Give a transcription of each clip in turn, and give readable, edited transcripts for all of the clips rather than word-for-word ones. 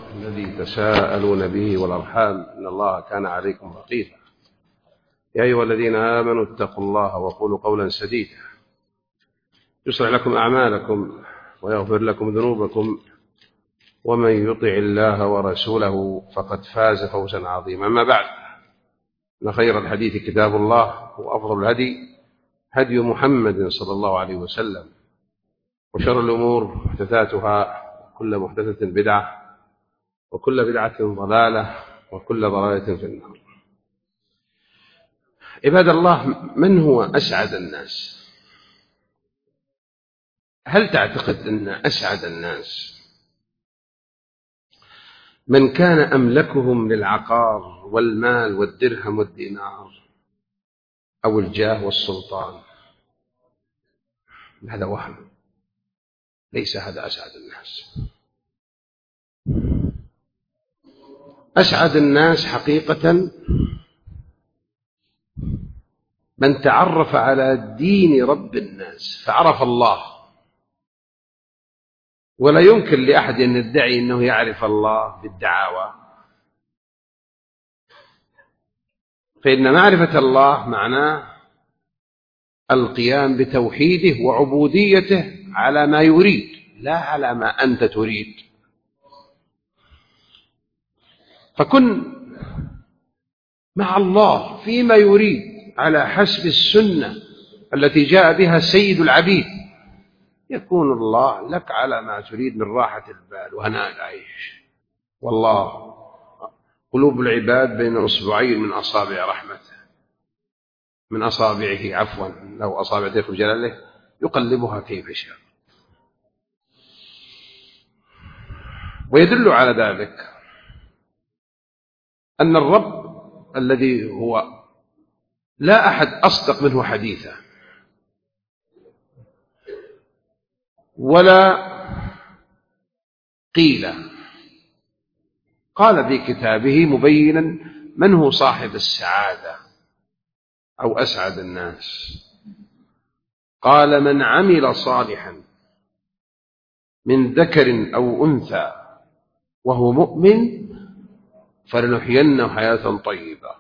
الذي تساءلون به والأرحام إن الله كان عليكم رقيبا. يا أيها الذين آمنوا اتقوا الله وقولوا قولا سديدا يصلح لكم أعمالكم ويغفر لكم ذنوبكم ومن يطع الله ورسوله فقد فاز فوزا عظيما. أما بعد، إن خير الحديث كتاب الله وأفضل الهدي هدي محمد صلى الله عليه وسلم، وشر الأمور محدثاتها، وكل محدثة بدعة، وكل بدعة ضلالة، وكل ضلالة في النار. عباد الله، من هو أسعد الناس؟ هل تعتقد أن أسعد الناس من كان أملكهم للعقار والمال والدرهم والدينار أو الجاه والسلطان؟ هذا وهم، ليس هذا أسعد الناس. أسعد الناس حقيقة من تعرف على دين رب الناس فعرف الله. ولا يمكن لأحد أن يدعي أنه يعرف الله بالدعاوى، فإن معرفة الله معناه القيام بتوحيده وعبوديته على ما يريد، لا على ما أنت تريد. فكن مع الله فيما يريد على حسب السنة التي جاء بها سيد العبيد، يكون الله لك على ما تريد من راحة البال وهناء العيش. والله قلوب العباد بين أصبعين من أصابع رحمته، من أصابعه عفوا، لو أصابع ذكر جلاله يقلبها كيف شاء. ويدل على ذلك أن الرب الذي هو لا أحد أصدق منه حديثا ولا قيل، قال في كتابه مبينا من هو صاحب السعادة أو أسعد الناس. قال: من عمل صالحا من ذكر أو أنثى وهو مؤمن فلنحيينه حياة طيبة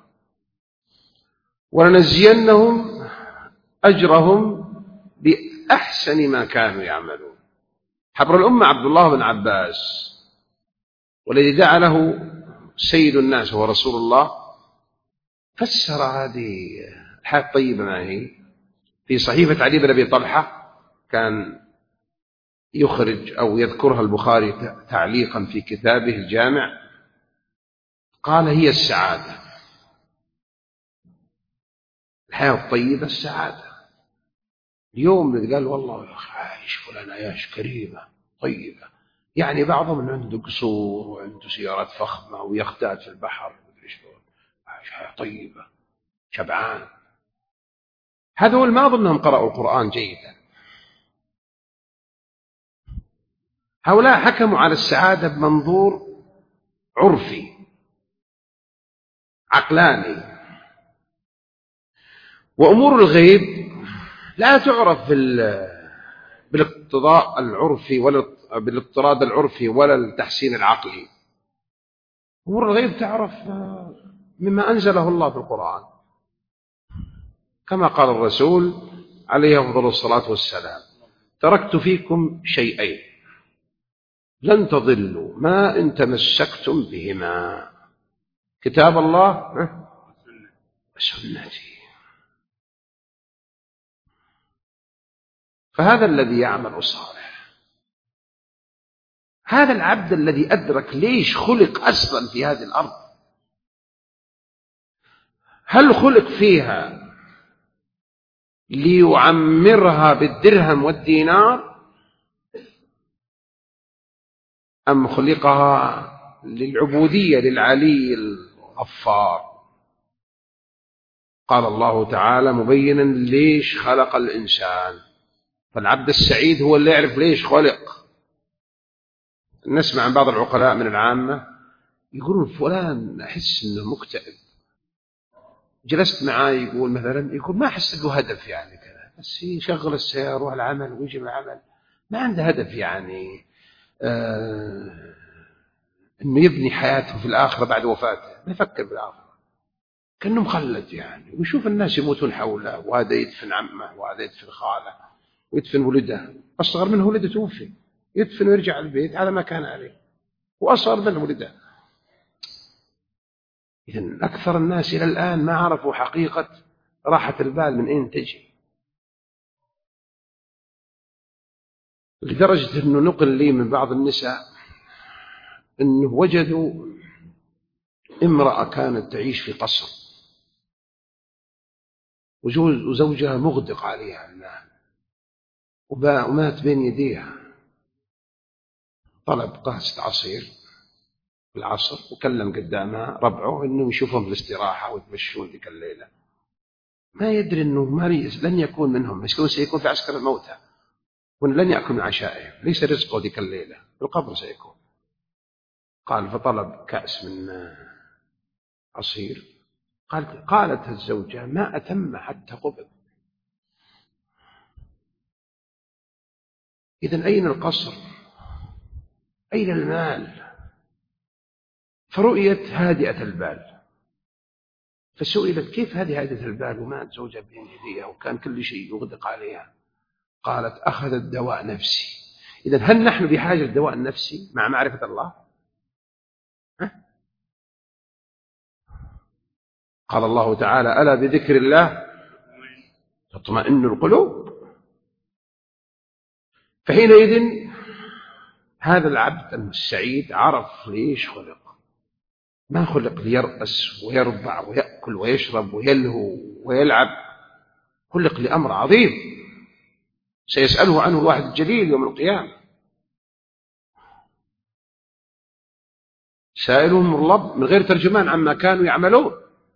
ولنجزينهم أجرهم بأحسن ما كانوا يعملون. حبر الأمة عبد الله بن عباس، والذي دعا له سيد الناس هو رسول الله، فسر هذه الحياة الطيبة ما هي في صحيفة علي بن أبي طلحة، كان يخرج أو يذكرها البخاري تعليقا في كتابه الجامع. قال: هي السعادة، الحياة الطيبة السعادة. اليوم قال والله عايش فلان عياش كريمة طيبة، يعني بعضهم عنده قصور وعنده سيارات فخمة ويختات في البحر، عايش حياة طيبة شبعان. هذا هو ما أظنهم قرأوا القرآن جيدا. هؤلاء حكموا على السعادة بمنظور عرفي عقلاني، وأمور الغيب لا تعرف بالاقتضاء العرفي ولا بالاضطراد العرفي ولا التحسين العقلي. أمور الغيب تعرف مما أنزله الله في القرآن، كما قال الرسول عليه أفضل الصلاة والسلام: تركت فيكم شيئين لن تضلوا ما إن تمسكتم بهما، كتاب الله وسنتي. فهذا الذي يعمل صالح، هذا العبد الذي أدرك ليش خلق أصلا في هذه الأرض. هل خلق فيها ليعمرها بالدرهم والدينار، أم خلقها للعبودية للعلي الغفار؟ قال الله تعالى مبينا ليش خلق الإنسان. فالعبد السعيد هو اللي يعرف ليش خلق. نسمع عن بعض العقلاء من العامة يقولون فلان أحس أنه مكتئب، جلست معاه يقول مثلا، يقول ما أحس له هدف يعني كذا، بس يشغل السيارة يروح العمل ويجي من العمل، ما عنده هدف يعني أنه يبني حياته في الآخرة بعد وفاته، ما يفكر بالآخرة، كأنه مخلد يعني، ويشوف الناس يموتون حوله، وهذا يدفن عمه وهذا يدفن خاله ويدفن ولده، أصغر منه ولده توفي، يدفن ويرجع البيت على ما كان عليه، وأصغر منه ولده. إذن أكثر الناس إلى الآن ما عرفوا حقيقة راحة البال من أين تجي، لدرجة أنه نقل لي من بعض النساء أنه وجدوا امرأة كانت تعيش في قصر وزوجها مغدق عليها المال ومات بين يديها، طلب قاسة عصير في العصر وكلم قدامها ربعه أنه يشوفهم في الاستراحة ويتمشون ذيك الليلة، ما يدري أنه لن يكون منهم، سيكون في عسكر الموتى وأن لن يأكل من عشائهم، ليس رزقه ذيك الليلة، في القبر سيكون. قال فطلب كأس من عصير، قالت الزوجة ما أتم حتى قبض. إذن أين القصر؟ أين المال؟ فرؤيت هادئة البال، فسئلت كيف هذه هادئة البال ومات زوجها بين يديها وكان كل شيء يغدق عليها؟ قالت أخذت دواء نفسي. إذن هل نحن بحاجة للدواء النفسي مع معرفة الله؟ قال الله تعالى ألا بذكر الله تطمئن القلوب. فحينئذ هذا العبد السعيد عرف ليش خلق، ما خلق ليرأس ويرضع ويأكل ويشرب ويلهو ويلعب، خلق لأمر عظيم سيسأله عنه الواحد الجليل يوم القيامة. سائلهم الله من غير ترجمان عما كانوا يعملون،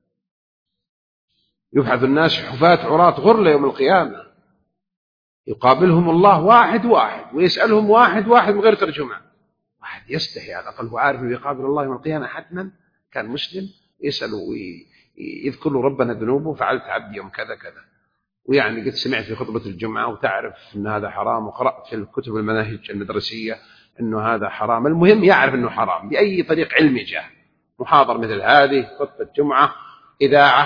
يبحث الناس حفاة عراة غرلة يوم القيامة، يقابلهم الله واحد واحد ويسألهم واحد واحد من غير ترجمان. واحد يستحي على الأقل، هو عارف أنه يقابل الله يوم القيامة حتما، كان مسلم، يسأله ويذكر له ربنا ذنوبه، فعلت عبدي يوم كذا كذا، ويعني قد سمعت في خطبة الجمعة وتعرف أن هذا حرام، وقرأت في الكتب المناهج المدرسية أنه هذا حرام. المهم يعرف أنه حرام بأي طريق علمي جاء، محاضر مثل هذه، خطبة جمعة، إذاعة،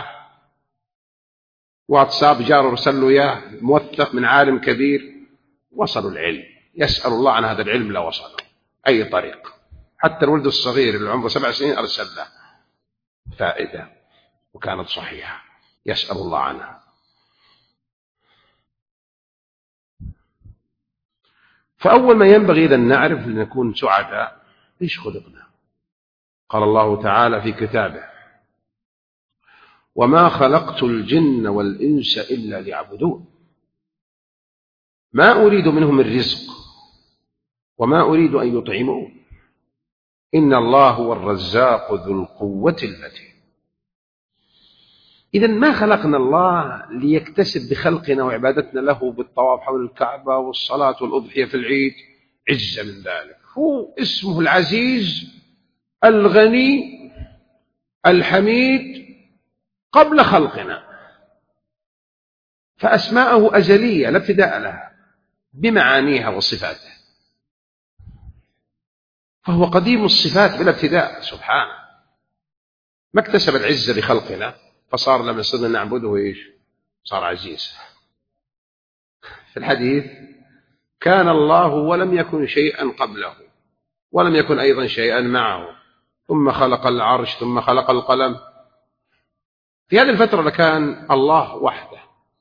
واتساب جار رسل له إياه موثق من عالم كبير، وصلوا العلم، يسأل الله عن هذا العلم لا وصلوا أي طريق، حتى الولد الصغير اللي عمره 7 سنين أرسل له فائدة وكانت صحيحة، يسأل الله عنها. فأول ما ينبغي إذا نعرف لنكون سعداء ليش خلقنا. قال الله تعالى في كتابه وما خلقت الجن والإنس إلا ليعبدون ما أريد منهم الرزق وما أريد أن يطعمون إن الله هو الرزاق ذو القوة المتين. إذن ما خلقنا الله ليكتسب بخلقنا وعبادتنا له بالطواف حول الكعبة والصلاة والأضحية في العيد عزة من ذلك، هو اسمه العزيز الغني الحميد قبل خلقنا، فأسماءه أزلية لا ابتداء لها بمعانيها وصفاته، فهو قديم الصفات بلا ابتداء سبحانه، ما اكتسب العزة بخلقنا فصار لما صرنا نعبده إيش؟ صار عزيز. في الحديث كان الله ولم يكن شيئا قبله ولم يكن أيضا شيئا معه ثم خلق العرش ثم خلق القلم. في هذه الفترة لكان الله وحده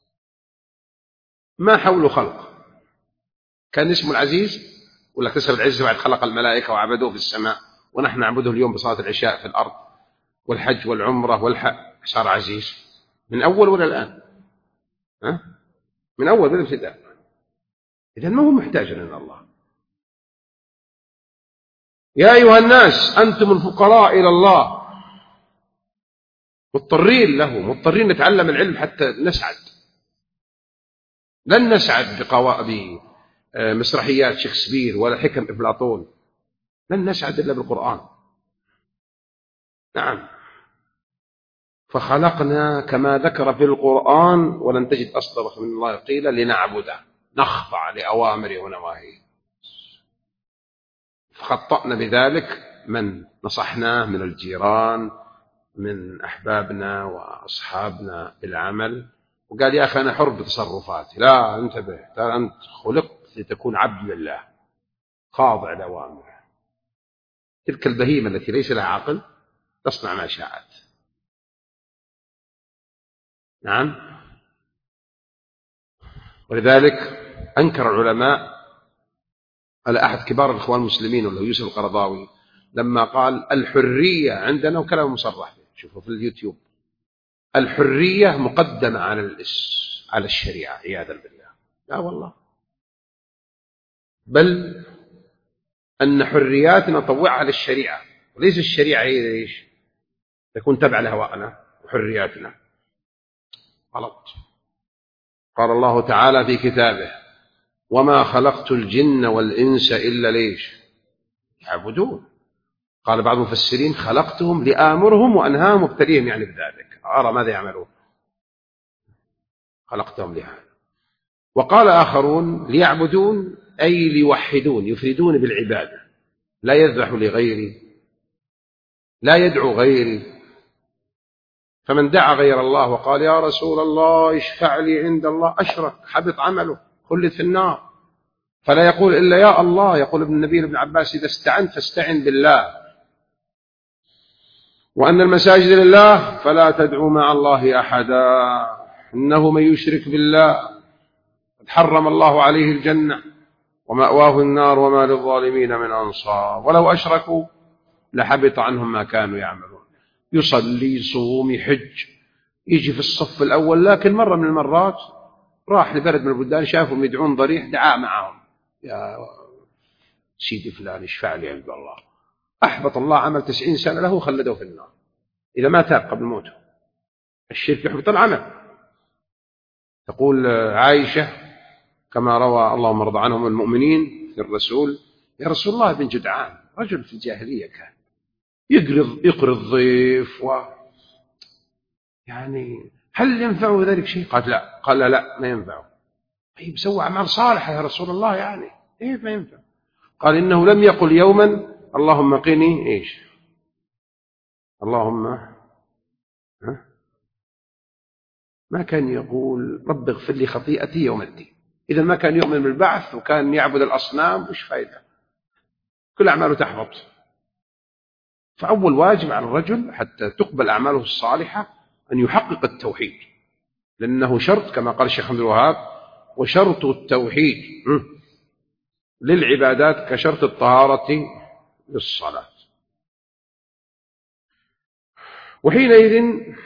ما حوله خلق، كان اسمه العزيز ولا اكتسب العزة بعد خلق الملائكة وعبدوه في السماء، ونحن نعبده اليوم بصلاة العشاء في الأرض والحج والعمرة والحج، صار عزيز من أول ولا الآن؟ من أول بالابتداء. إذن ما هو محتاج إلى الله. يا أيها الناس أنتم الفقراء إلى الله، مضطرين له، مضطرين نتعلم العلم حتى نسعد. لن نسعد بمسرحيات شكسبير ولا حكم أفلاطون، لن نسعد إلا بالقرآن. نعم، فخلقنا كما ذكر في القرآن ولن تجد أصدق من الله قيل لنعبده، نخضع لأوامره ونواهيه، فخطأنا بذلك من نصحناه من الجيران من أحبابنا وأصحابنا بالعمل، وقال يا أخي أنا حر بتصرفاتي. لا، انتبه، أنت خلقت لتكون عبد لله خاضع لأوامره. تلك البهيمة التي ليس لها عقل تصنع ما شاءت. نعم. ولذلك أنكر العلماء على أحد كبار الإخوان المسلمين وله يوسف القرضاوي لما قال الحرية عندنا، وكلام مصرح به، شوفوا في اليوتيوب، الحرية مقدمة على الشريعة عياذا بالله. لا والله، بل أن حرياتنا نطوعها للشريعة، وليس الشريعة هي إيش تكون تبع لهوائنا وحرياتنا. غلط. قال الله تعالى في كتابه وما خلقت الجن والإنس إلا ليش يعبدون. قال بعض المفسرين خلقتهم لآمرهم وأنهاهم وابتليهم، يعني بذلك أرى ماذا يعملون، خلقتهم لهذا. وقال آخرون ليعبدون أي ليوحدون، يفردون بالعبادة، لا يذبح لغيري، لا يدعو غيري. فمن دعا غير الله وقال يا رسول الله اشفع لي عند الله أشرك، حبط عمله، خلد في النار. فلا يقول إلا يا الله. يقول ابن النبي ابن عباس إذا استعنت فاستعن بالله، وأن المساجد لله فلا تدعوا مع الله أحدا، إنه من يشرك بالله قد حرم الله عليه الجنة ومأواه النار وما للظالمين من أنصار. ولو أشركوا لحبط عنهم ما كانوا يعملون. يصلي يصوم يحج يجي في الصف الأول، لكن مرة من المرات راح لبلد من البلدان شافهم يدعون ضريح، دعاء معهم يا سيدي فلان اشفع لي عند الله. أحبط الله عمل 90 سنة له وخلده في النار إذا ما تاب قبل موته. الشرك يحبط العمل. تقول عائشة كما روى اللهم ارض عنهم المؤمنين في الرسول يا رسول الله بن جدعان رجل في الجاهلية كان يقرض ضيف يعني هل ينفعه ذلك شيء؟ قال لا. قال لا ما ينفعه. طيب سوى أعمال صالحة يا رسول الله، يعني إيه ما ينفع؟ قال إنه لم يقل يوما اللهم قني إيش اللهم ما كان يقول رب اغفر لي خطيئتي يوم الدين. إذا ما كان يؤمن بالبعث وكان يعبد الأصنام وش فائدة؟ كل أعماله تحبط. فأول واجب على الرجل حتى تقبل أعماله الصالحة أن يحقق التوحيد، لأنه شرط كما قال الشيخ عبد الوهاب وشرط التوحيد للعبادات كشرط الطهارة للصلاة. وحينئذ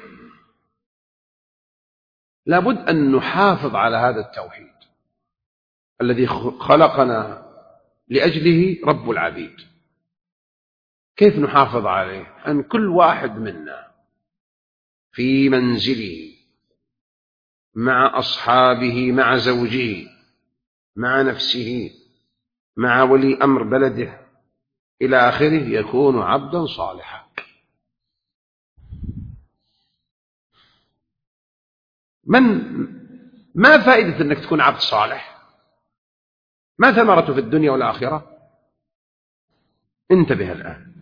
لابد أن نحافظ على هذا التوحيد الذي خلقنا لأجله رب العبيد. كيف نحافظ عليه؟ أن كل واحد منا في منزله مع أصحابه مع زوجه مع نفسه مع ولي أمر بلده إلى آخره يكون عبدا صالحا. ما فائدة أنك تكون عبد صالح؟ ما ثمرته في الدنيا والآخرة؟ انتبه الآن.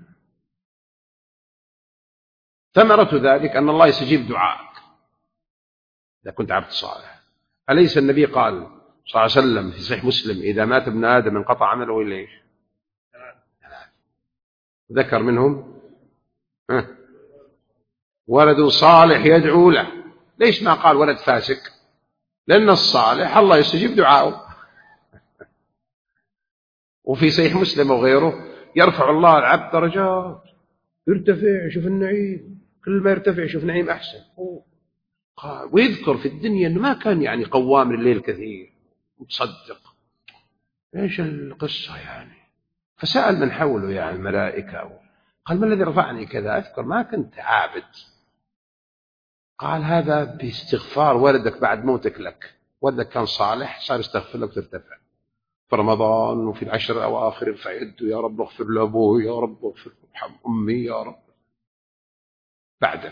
ثمرة ذلك أن الله يستجيب دعائك إذا كنت عبد صالح. أليس النبي قال صلى الله عليه وسلم في صحيح مسلم إذا مات ابن آدم انقطع عمله إلا إيش؟ ذكر منهم ولد صالح يدعو له. ليش ما قال ولد فاسق؟ لأن الصالح الله يستجيب دعاءه. وفي صحيح مسلم وغيره يرفع الله العبد درجات، يرتفع يشوف النعيم، كل ما يرتفع يشوف نعيم أحسن. ويذكر في الدنيا أنه ما كان يعني قوام الليل كثير متصدق. إيش القصة يعني؟ فسأل من حوله يعني الملائكة قال ما الذي رفعني كذا؟ أذكر ما كنت عابد. قال هذا باستغفار ولدك بعد موتك لك. ولدك كان صالح صار يستغفر لك وترتفع في رمضان وفي العشر الأواخر يرفع يده يا رب اغفر لأبوي يا رب اغفر ارحم أمي يا رب. بعدك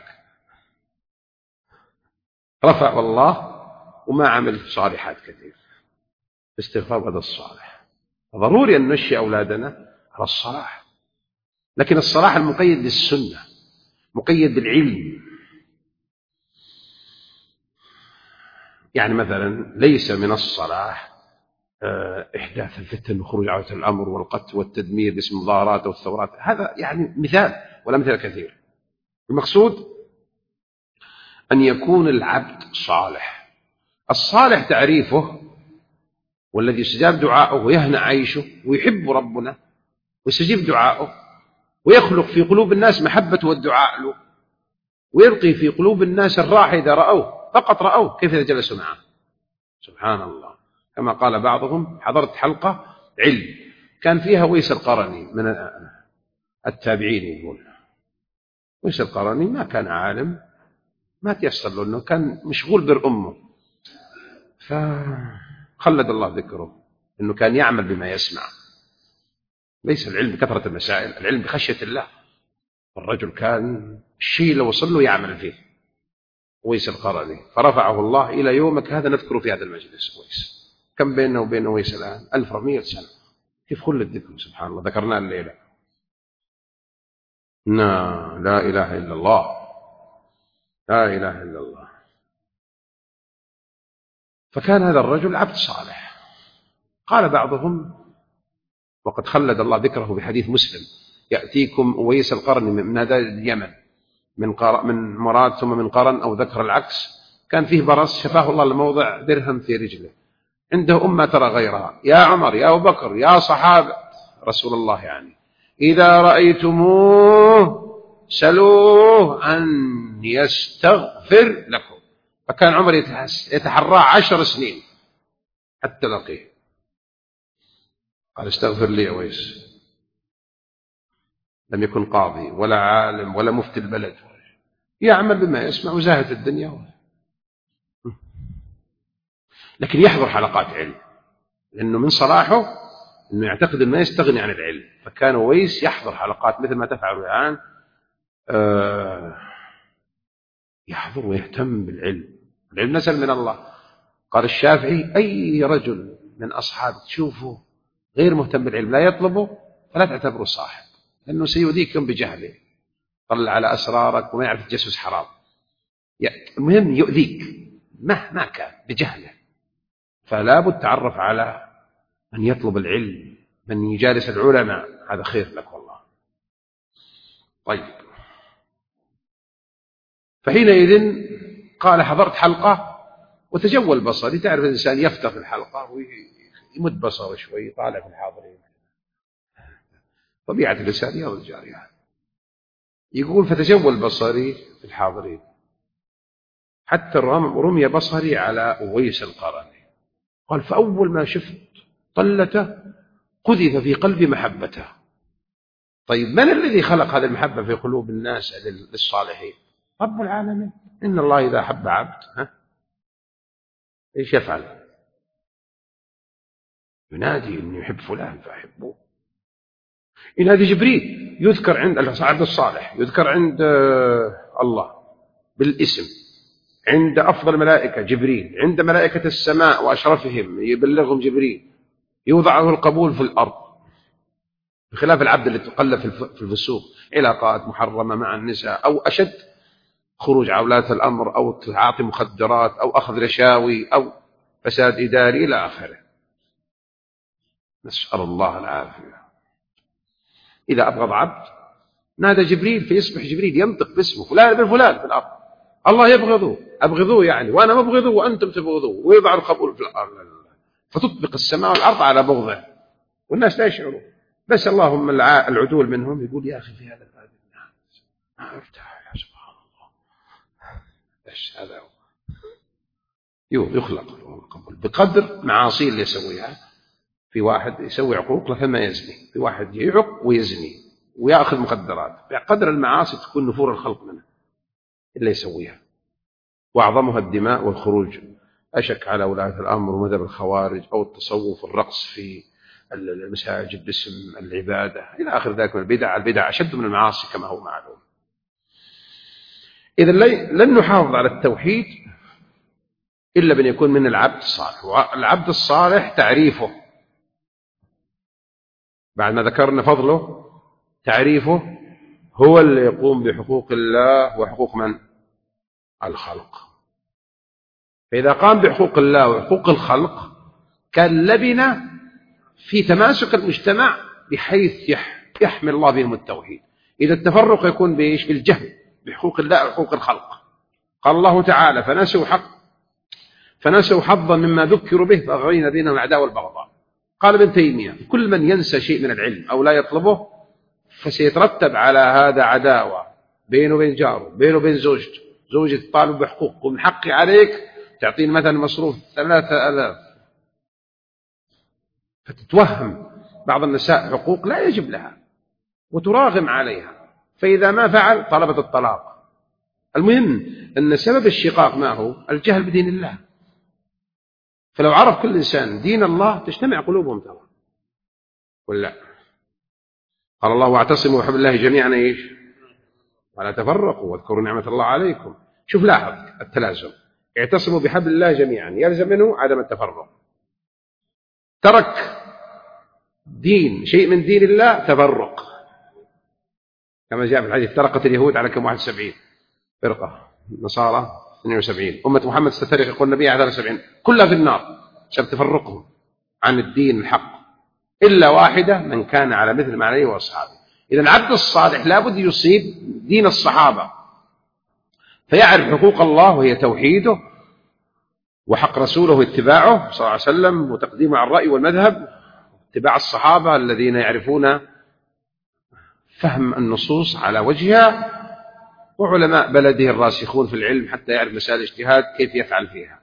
رفع الله وما عمل صالحات كثير. استغفار هذا الصالح. ضروري أن نشي أولادنا على الصلاح. لكن الصلاح المقيد بالسنة، مقيد بالعلم. يعني مثلا ليس من الصلاح إحداث الفتن وخروج عودة الأمر والقتل والتدمير باسم المظاهرات والثورات، هذا يعني مثال ولا مثال كثير. المقصود أن يكون العبد صالح. الصالح تعريفه والذي يستجاب دعاؤه ويهنأ عيشه ويحب ربنا ويستجيب دعاؤه ويخلق في قلوب الناس محبة والدعاء له، ويلقي في قلوب الناس الراحة إذا رأوه، فقط رأوه كيف إذا جلسوا معه. سبحان الله، كما قال بعضهم: حضرت حلقة علم كان فيها ويس القرني من التابعين، يقول ويس القرني ما كان عالم، ما تيسر له أنه كان مشغول بر أمه، فخلد الله ذكره أنه كان يعمل بما يسمع. ليس العلم بكثرة المسائل، العلم بخشية الله. الرجل كان الشيء لو وصل له يعمل فيه، ويس القرني، فرفعه الله إلى يومك هذا نذكره في هذا المجلس. ويس كم بيننا وبين ويس الآن؟ 1400 سنة. كيف خلد ذكره؟ سبحان الله، ذكرناه الليلة. لا إله إلا الله، لا إله إلا الله. فكان هذا الرجل عبد صالح. قال بعضهم، وقد خلد الله ذكره بحديث مسلم: يأتيكم ويس القرن من هذا اليمن من مراد ثم من قرن، أو ذكر العكس، كان فيه برص شفاه الله لموضع درهم في رجله، عنده أمة ترى غيرها. يا عمر، يا أبو بكر، يا صحابة رسول الله، يعني إذا رأيتموه سلوه أن يستغفر لكم. فكان عمر يتحرى 10 سنين حتى لقيه. قال: استغفر لي يا ويس. لم يكن قاضي ولا عالم ولا مفتي البلد، يعمل بما يسمع وزاهد الدنيا، لكن يحضر حلقات علم، لأنه من صلاحه أنه يعتقد أنه ما يستغني عن العلم. فكان ويس يحضر حلقات مثل ما تفعل الآن، يحضر ويهتم بالعلم. العلم نزل من الله. قال الشافعي: أي رجل من أصحابك تشوفه غير مهتم بالعلم لا يطلبه فلا تعتبره صاحب، لأنه سيؤذيكم بجهله، طلع على أسرارك وما يعرف التجسس حرام. المهم يؤذيك مهما كان بجهله. فلا بد تعرف على من يطلب العلم، من يجالس العلماء، هذا خير لك والله. طيب، فحينئذ قال: حضرت حلقة وتجول بصري. تعرف الإنسان يفتح في الحلقة ويمد بصره شوي، يطالع في الحاضرين، طبيعة الإنسان يا رجال. يعني يقول: فتجول بصري في الحاضرين حتى رمي بصري على أويس القرني. قال: فأول ما شفت طلته قذف في قلبي محبته. طيب، من الذي خلق هذه المحبة في قلوب الناس للصالحين؟ رب العالمين. إن الله إذا أحب عبد إيش يفعل؟ ينادي إني يحب فلان فأحبه. ينادي جبريل، يذكر عند العبد الصالح، يذكر عند الله بالاسم، عند أفضل الملائكة جبريل، عند ملائكة السماء وأشرفهم يبلغهم جبريل، يوضعه القبول في الأرض، بخلاف العبد اللي تقلب في الفسوق، علاقات محرمة مع النساء، أو أشد خروج عولات الأمر، أو تعاطي مخدرات، أو أخذ رشاوي، أو فساد إداري إلى آخره. نسأل الله العافية. إذا أبغض عبد نادى جبريل، فيصبح جبريل ينطق باسمه: فلان بن فلان في الأرض، الله يبغضه، أبغضوه يعني، وأنا مبغضه وأنتم تبغضوه، ويضع القبول في الأرض، فتطبق السماء والأرض على بغضه، والناس لا يشعرون. بس اللهم العدول منهم يقول: يا أخي في هذا الباب ما ارتاح، يا سبحان الله، بس هذا هو يخلق القبول بقدر معاصي اللي يسويها. في واحد يسوي عقوق فما يزني، في واحد يعق ويزني ويأخذ مخدرات، بقدر المعاصي تكون نفور الخلق منه اللي يسويها، وأعظمها الدماء والخروج. أشك على ولاة الأمر ومذهب الخوارج، أو التصوف والرقص في المساجد باسم العبادة إلى آخر ذلك من البدع أشد من المعاصي كما هو معلوم. إذن لن نحافظ على التوحيد إلا بأن يكون من العبد الصالح. والعبد الصالح تعريفه بعد ما ذكرنا فضله، تعريفه هو اللي يقوم بحقوق الله وحقوق من؟ الخلق. فإذا قام بحقوق الله وحقوق الخلق كان لبنة في تماسك المجتمع بحيث يحمل الله بهم التوحيد. إذا التفرق يكون بإيش؟ بالجهل بحقوق الله وحقوق الخلق. قال الله تعالى فنسوا حظا مما ذكروا به فأغرينا بينهم العداوة والبغضاء. قال ابن تيمية كل من ينسى شيء من العلم أو لا يطلبه فسيترتب على هذا عداوة بينه وبين جاره، بينه وبين زوجته، زوجة تطالب بحقوق ومن حقي عليك تعطيني مثلا مصروف 3000، فتتوهم بعض النساء حقوق لا يجب لها وتراغم عليها، فإذا ما فعل طلبت الطلاق. المهم أن سبب الشقاق ما هو؟ الجهل بدين الله. فلو عرف كل إنسان دين الله تجتمع قلوبهم ترى، ولا؟ قال الله واعتصموا بحبل الله جميعا ايش؟ ولا تفرقوا واذكروا نعمة الله عليكم. شوف لاحظ التلازم، اعتصموا بحبل الله جميعا يلزم منه عدم التفرق. ترك شيء من دين الله تفرق، كما جاء في الحديث افترقت اليهود على كم؟ 71 فرقة، النصارى 72، أمة محمد ستفترق يقول النبي على 73 كلها في النار بسبب تفرقهم عن الدين الحق، إلا واحدة من كان على مثل ما عليه وأصحابه. إذا العبد الصالح لابد يصيب دين الصحابة فيعرف حقوق الله وهي توحيده، وحق رسوله اتباعه صلى الله عليه وسلم وتقديمه على الرأي والمذهب، اتباع الصحابة الذين يعرفون فهم النصوص على وجهها، وعلماء بلده الراسخون في العلم حتى يعرف مسائل الاجتهاد كيف يفعل فيها.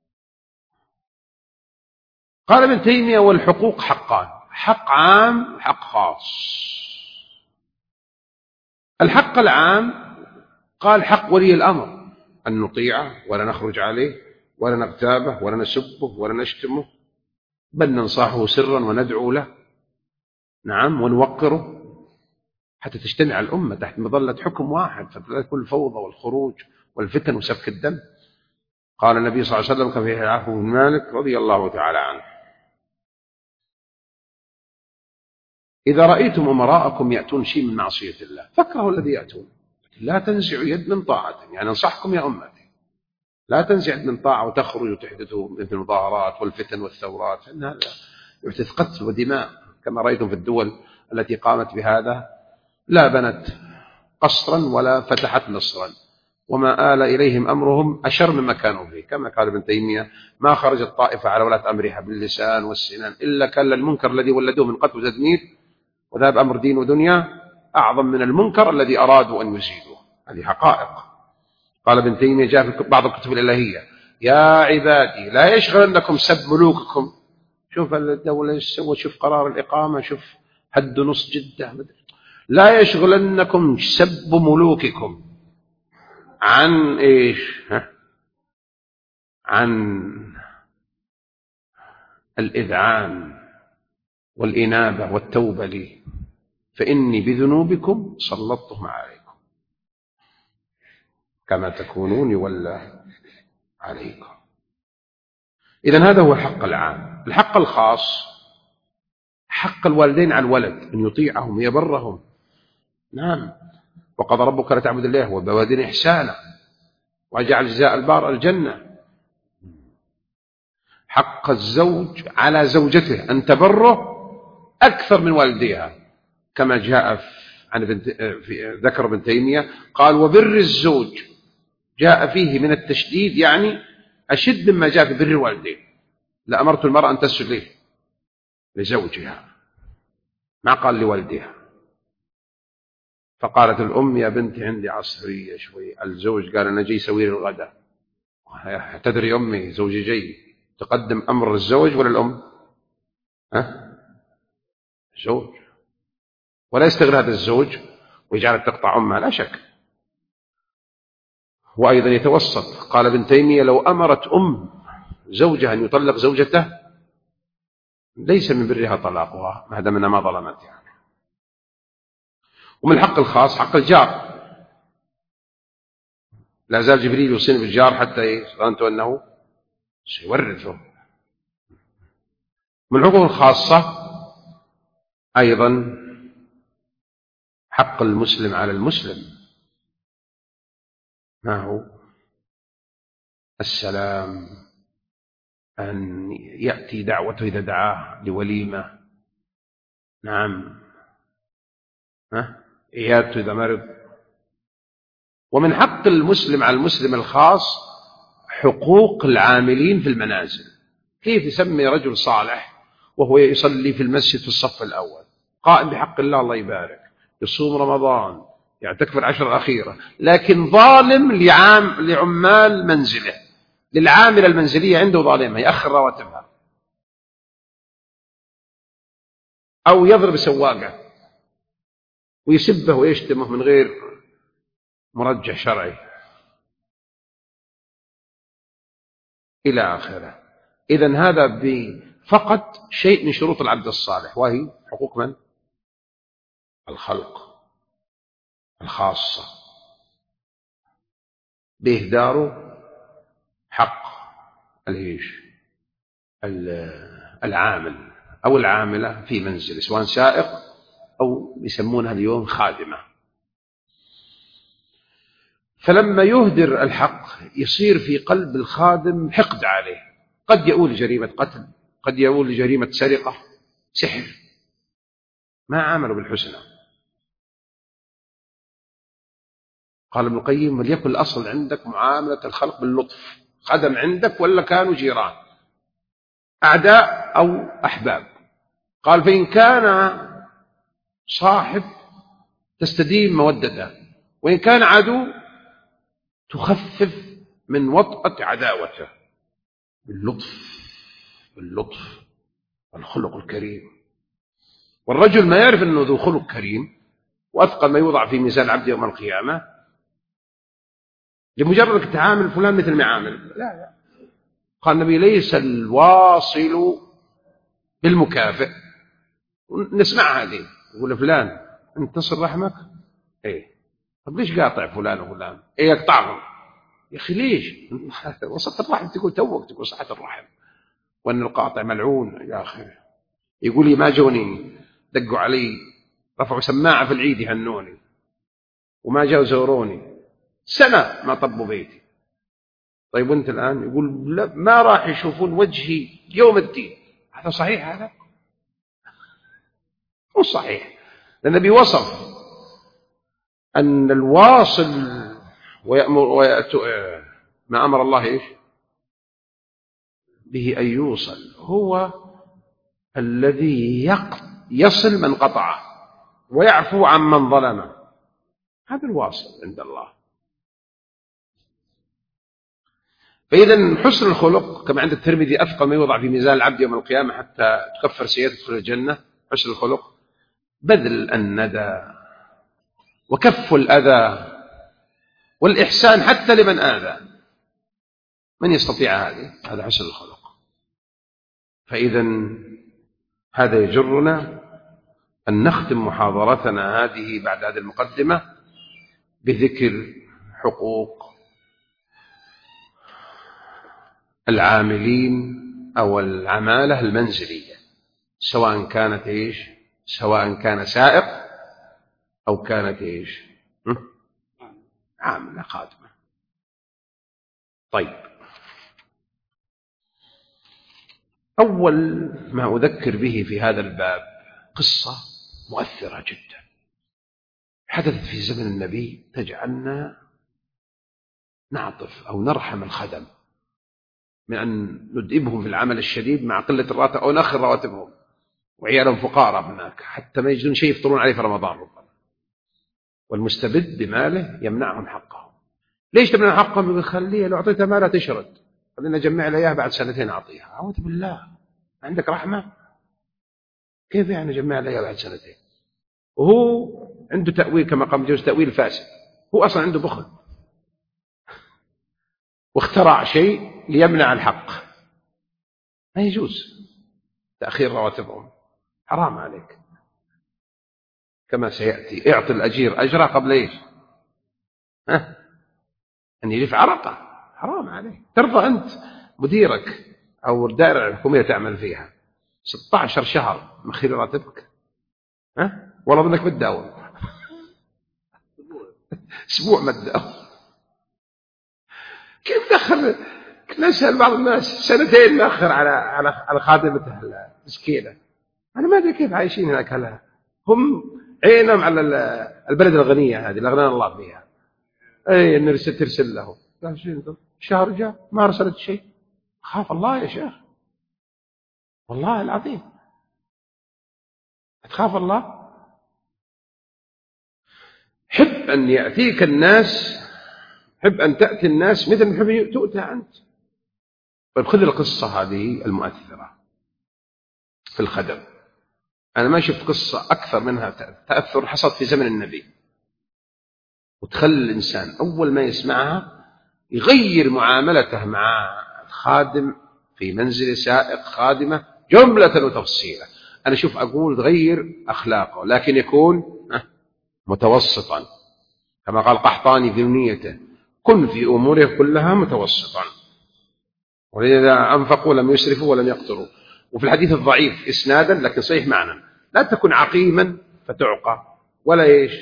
قال ابن تيمية والحقوق حقان، حق عام وحق خاص. الحق العام قال حق ولي الأمر أن نطيعه ولا نخرج عليه ولا نغتابه ولا نسبه ولا نشتمه، بل ننصحه سرا وندعو له، نعم، ونوقره حتى تجتمع الأمة تحت مظلة حكم واحد، فلا تكون الفوضى والخروج والفتن وسفك الدم. قال النبي صلى الله عليه وسلم كما في عفو بن مالك رضي الله تعالى عنه: إذا رأيتم أمراءكم يأتون شيء من معصية الله فاكرهوا الذي يأتون، لا تنزعوا يد من طاعة. يعني انصحكم يا أمتي لا تنزع يد من طاعة وتخرج وتحدثوا مثل المظاهرات والفتن والثورات، فإن هذا يحدث قتل ودماء كما رأيتم في الدول التي قامت بهذا، لا بنت قصرا ولا فتحت مصرا، وما آل إليهم أمرهم أشر مما كانوا فيه. كما قال ابن تيمية: ما خرجت طائفة على ولاة أمرها باللسان والسنان إلا كان المنكر الذي ولدوه من قتل وتدمير وذهب أمر دين ودنيا أعظم من المنكر الذي أرادوا أن يزيدوه. هذه حقائق. قال ابن تيمية جاء في بعض الكتب الإلهية: يا عبادي لا يشغلنكم سب ملوككم. شوف الدولة ايش سوت، شوف قرار الإقامة، شوف حد نص جدة، لا يشغلنكم سب ملوككم عن ايش؟ عن الإذعان والإنابة والتوبة لي، فإني بذنوبكم سلطتهم عليكم كما تكونون يولى عليكم. إذن هذا هو الحق العام. الحق الخاص حق الوالدين على الولد، أن يطيعهم ويبرهم، نعم، وقضى ربك لتعبد الله وبوالدين إحسانا وجعل جزاء البار الجنة. حق الزوج على زوجته أن تبره أكثر من والديها، كما جاء في ذكر ابن تيمية قال: وبر الزوج جاء فيه من التشديد، يعني أشد مما جاء في بر الوالدين. لأمرت المرأة أن تسجد لزوجها، ما قال لوالدها. فقالت الأم: يا بنتي عندي عصرية شوي. الزوج قال: أنا جاي سوي لي الغداء. تدري أمي زوجي جاي، تقدم أمر الزوج ولا الأم؟ زوج، ولا يستغل هذا الزوج ويجعلها تقطع أمها، لا شك. وأيضا يتوسط. قال ابن تيمية: لو أمرت زوجها أن يطلق زوجته ليس من برها طلاقها ما دام ما ظلمت يعني. ومن الحق الخاص حق الجار. لا زال جبريل يوصيني بالجار حتى ظننت أنه سيورثه. من الحقوق الخاصة أيضا حق المسلم على المسلم ما هو؟ السلام، أن يأتي دعوته إذا دعاه لوليمة، نعم، عيادته إذا مرض. ومن حق المسلم على المسلم الخاص حقوق العاملين في المنازل. كيف يسمي رجل صالح وهو يصلي في المسجد في الصف الأول، قائم بحق الله، الله يبارك، يصوم رمضان، يعتكف العشر الأخيرة، لكن ظالم لعمال منزله، للعاملة المنزلية عنده ظالمها، يأخر رواتبها، أو يضرب سواقه ويسبه ويشتمه من غير مرجح شرعي إلى آخره. إذن هذا فقط شيء من شروط العبد الصالح، وهي حقوق من؟ الخلق الخاصة، بإهداره حق العامل أو العاملة في منزل، سواء سائق أو يسمونها اليوم خادمة. فلما يهدر الحق يصير في قلب الخادم حقد عليه، قد يؤول لجريمة قتل، قد يؤول لجريمة سرقة، سحر، ما عاملوا بالحسنى. قال ابن القيم: وليكن الأصل عندك معاملة الخلق باللطف، خدم عندك ولا كانوا جيران، أعداء أو أحباب. قال: فإن كان صاحب تستديم مودته، وإن كان عدو تخفف من وطأة عداوته باللطف والخلق الكريم. والرجل ما يعرف أنه ذو خلق كريم وأثقل ما يوضع في ميزان العبد يوم القيامة لمجرد أنك تعامل فلان مثل ما يعامل. لا، قال النبي: ليس الواصل بالمكافئ. نسمع هذه، يقول فلان أنت تصل رحمك، إيه، طب ليش قاطع فلان وفلان؟ إيه، يقطعهم. يا أخي ليش؟ وسط الرحم تقول توك، تقول صحة الرحم، وأن القاطع ملعون. يا أخي يقول لي: ما جوني، دقوا علي، رفعوا سماعة في العيد يهنوني، وما جاءوا زوروني، سنة ما طبوا بيتي. طيب وانت الآن؟ يقول: لا، ما راح يشوفون وجهي يوم الدين. هذا صحيح؟ هذا مو صحيح. النبي وصف أن الواصل ما أمر الله إيش به أن يوصل هو الذي يصل من قطعه ويعفو عن من ظلمه. هذا الواصل عند الله. فإذا حسن الخلق كما عند الترمذي أثقل ما يوضع في ميزان العبد يوم القيامة حتى تكفر سيئته تدخل الجنة. حسن الخلق بذل الندى وكف الأذى والإحسان حتى لمن آذى. من يستطيع هذا حسن الخلق. فإذا هذا يجرنا أن نختم محاضرتنا هذه بعد هذه المقدمة بذكر حقوق العاملين أو العمالة المنزلية، سواء كانت إيش، سواء كان سائق أو كانت إيش، عاملة خادمة. طيب، أول ما أذكر به في هذا الباب قصة مؤثرة جدا حدثت في زمن النبي تجعلنا نعطف أو نرحم الخدم من أن ندئبهم في العمل الشديد مع قلة الراتب أو نأخر رواتبهم وعيالهم فقراء هناك حتى ما يجدون شيء يفطرون عليه في رمضان ربما، والمستبد بماله يمنعهم حقهم. ليش تمنع حقهم؟ بخليه لو أعطيته ماله تشرد، خلينا نجمع له إياه بعد سنتين أعطيها. أعوذ بالله، عندك رحمة؟ كيف يعني نجمع له إياه بعد سنتين؟ وهو عنده تأويل كما قام بجوز تأويل فاسد، هو أصلا عنده بخل واخترع شيء ليمنع الحق. ما يجوز تأخير رواتبهم، حرام عليك. كما سيأتي اعطي الأجير أجره قبل إيش؟ أن يلف عرقه، حرام عليك. ترضى أنت مديرك أو الدائرة الحكومية تعمل فيها 16 شهر مخير راتبك؟ والله منك بتداوم أسبوع مدة. كيف دخل؟ كنا نسأل بعض الناس سنتين نأخر على خادمته المسكينة. أنا ما أدري كيف عايشين هناك. هلا هم عينهم على البلد الغنية هذه اللي أغنانا الله فيها. أي نرسل ترسل له شهر جاء ما أرسلت شيء. خاف الله يا شيخ، والله العظيم تخاف الله. حب أن يأتيك الناس، حب أن تأتي الناس مثل ما حب تؤتى أنت. طيب خذ القصة هذه المؤثرة في الخدم. أنا ما شفت قصة أكثر منها تأثر حصلت في زمن النبي، وتخلي الإنسان أول ما يسمعها يغير معاملته مع الخادم في منزل سائق خادمة جملة وتفصيلا. أنا شوف أقول تغير أخلاقه، لكن يكون متوسطا كما قال قحطاني في نيته: كن في أموره كلها متوسطا. ولذا أنفقوا لم يسرفوا ولم يقتروا. وفي الحديث الضعيف إسنادا لكن صحيح معنى: لا تكن عقيما فتعقى، ولا إيش،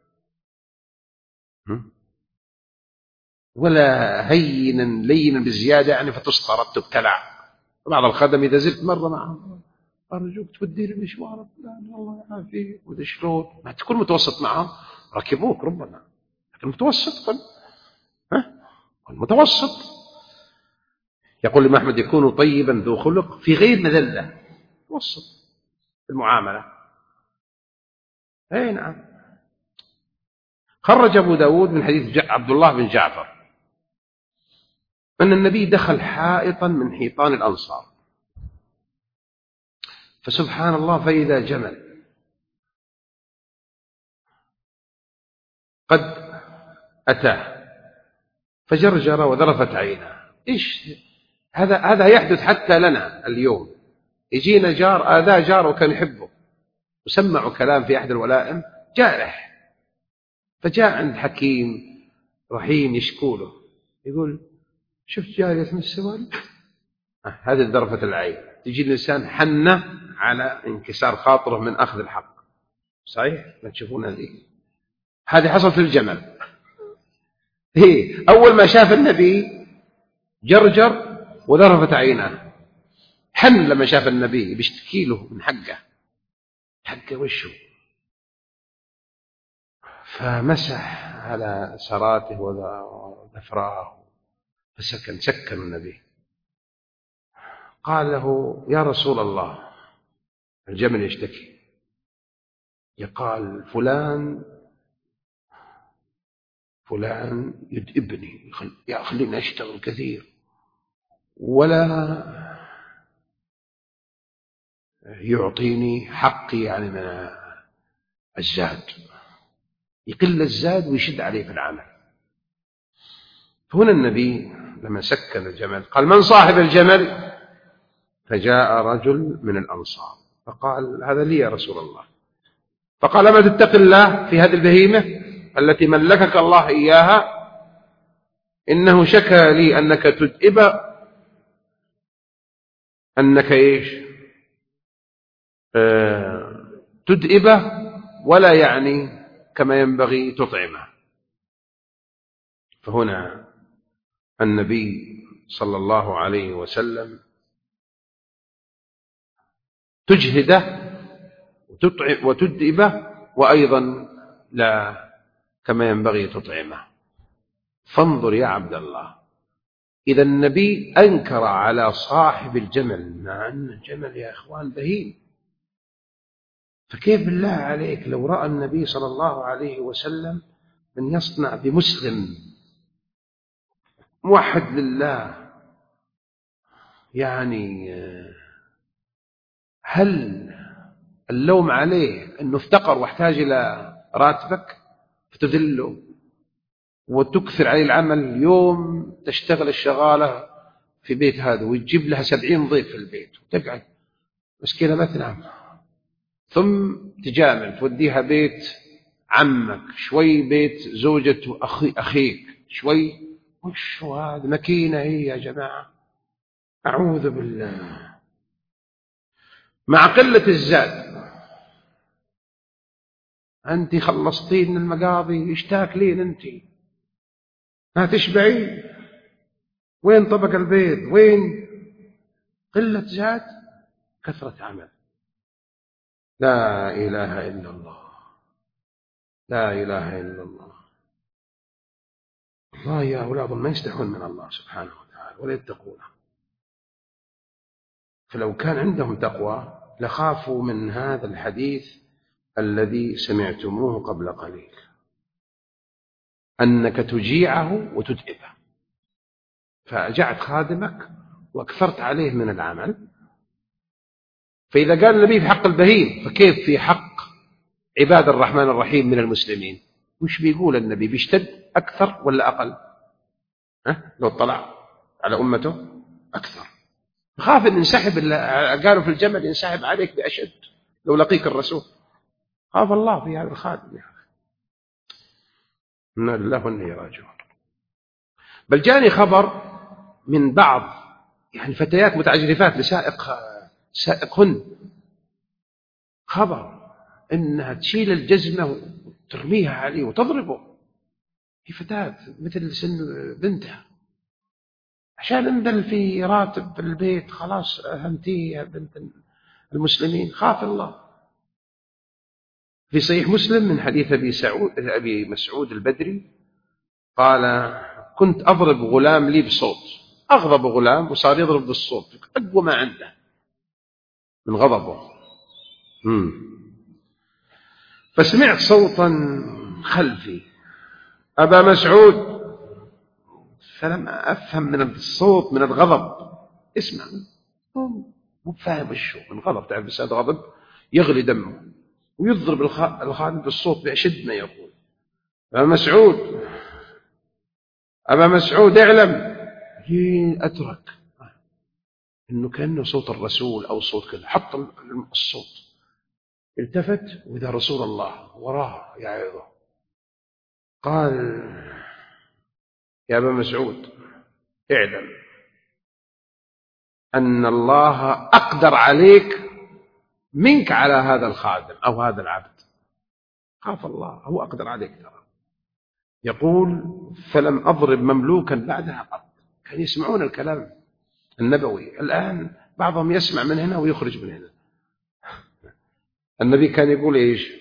ولا هينا لينا بزيادة يعني فتسطر تبتلع. بعض الخدم إذا زلت مرة معهم: أرجوك تودي لي مشوار، الله يعافيك، وذا شلون. ما تكون متوسط معهم ركبوك ربما، لكن متوسط كن، كن متوسط. يقول الإمام أحمد: يكون طيبا ذو خلق في غير مذلة، متوسط في المعاملة. أي نعم. خرج أبو داود من حديث عبد الله بن جعفر أن النبي دخل حائطا من حيطان الأنصار، فسبحان الله فإذا جمل قد أتاه فجرجر وذرفت عينه. إيش هذا يحدث حتى لنا اليوم. يجينا جار آذاه جار وكان يحبه وسمعوا كلام في أحد الولائم جارح، فجاء عند حكيم رحيم يشكوله، يقول: شفت جاري اسم السوال؟ هذه ذرفة العين تجي الإنسان حنة على انكسار خاطره من أخذ الحق. صحيح ما تشوفون هذه حصل في الجمل. أول ما شاف النبي جرجر وذرفت عينه، حن لما شاف النبي بيشتكي له من حقه وشه، فمسح على سراته وذفراه سكن النبي. قال له: يا رسول الله، الجمل يشتكي، يقال فلان يدئبني، يخليني أشتغل كثير، ولا يعطيني حقي يعني من الزاد، يقل الزاد ويشد عليه في العمل. فهنا النبي لما سكن الجمل قال: من صاحب الجمل؟ فجاء رجل من الأنصار فقال: هذا لي يا رسول الله. فقال: ما تتق الله في هذه البهيمة التي ملكك الله إياها؟ إنه شكى لي أنك أنك إيش تدئبه ولا يعني كما ينبغي تطعمه. فهنا النبي صلى الله عليه وسلم تجهده وتدئبه، وأيضا لا كما ينبغي تطعمه. فانظر يا عبد الله، إذا النبي أنكر على صاحب الجمل، مع أن الجمل يا إخوان بهيم، فكيف بالله عليك لو رأى النبي صلى الله عليه وسلم من يصنع بمسلم موحد لله، يعني هل اللوم عليه أنه افتقر واحتاج إلى راتبك فتذله وتكثر عليه العمل؟ يوم تشتغل الشغالة في بيت هذا وتجيب لها 70 ضيف في البيت وتقعد مسكينة ما تنام، ثم تجامل توديها بيت عمك شوي، بيت زوجة أخيك شوي. وش هذا؟ مكينة هي يا جماعة، أعوذ بالله. مع قلة الزاد أنت خلصتين المقاضي، إيش تاكلين أنت؟ ما تشبعين؟ وين طبق البيض؟ وين؟ قلة زاد، كثرة عمل. لا إله إلا الله، لا إله إلا الله. الله يا أولاد ما يستحون من الله سبحانه وتعالى ولا يتقونه. فلو كان عندهم تقوى لخافوا من هذا الحديث الذي سمعتموه قبل قليل، أنك تجيعه وتتعبه. فأجعت خادمك وأكثرت عليه من العمل. فإذا قال النبي في حق البهيم فكيف في حق عباد الرحمن الرحيم من المسلمين؟ وش بيقول النبي؟ بيشتد أكثر ولا أقل؟ لو اطلع على أمته أكثر. خاف أن ينسحب، قالوا في الجمل ينسحب عليك بأشد لو لقيك الرسول. خاف الله في هذا الخادم يا أخي. إنا لله وإنا إليه راجعون. بل جاني خبر من بعض يعني فتيات متعجرفات لسائقهن، خبر إنها تشيل الجزمة وترميها عليه وتضربه. هي فتاة مثل سن بنتها، عشان انزل في راتب البيت خلاص أهمتيه يا بنت المسلمين. خاف الله. في صحيح مسلم من حديث أبي مسعود البدري قال: كنت أضرب غلام لي بصوت، أغضب غلام وصار يضرب بالصوت أقوى ما عنده من غضبه. فسمعت صوتا خلفي: أبا مسعود. فلم أفهم من الصوت من الغضب. اسمع، مو فاهم وشو من غضب. تعرف بس هذا غضب يغلي دمه، ويضرب الخادم بالصوت بأشد ما يقول: أبا مسعود، أبا مسعود اعلم. أترك إنه كأنه صوت الرسول أو صوت كذا، حط الصوت، التفت وإذا رسول الله وراه يعظه. قال: يا أبا مسعود اعلم أن الله أقدر عليك منك على هذا الخادم أو هذا العبد. خاف الله، هو أقدر عليك ترى. يقول: فلم أضرب مملوكا بعدها قط. كانوا يسمعون الكلام النبوي. الآن بعضهم يسمع من هنا ويخرج من هنا. النبي كان يقول إيش؟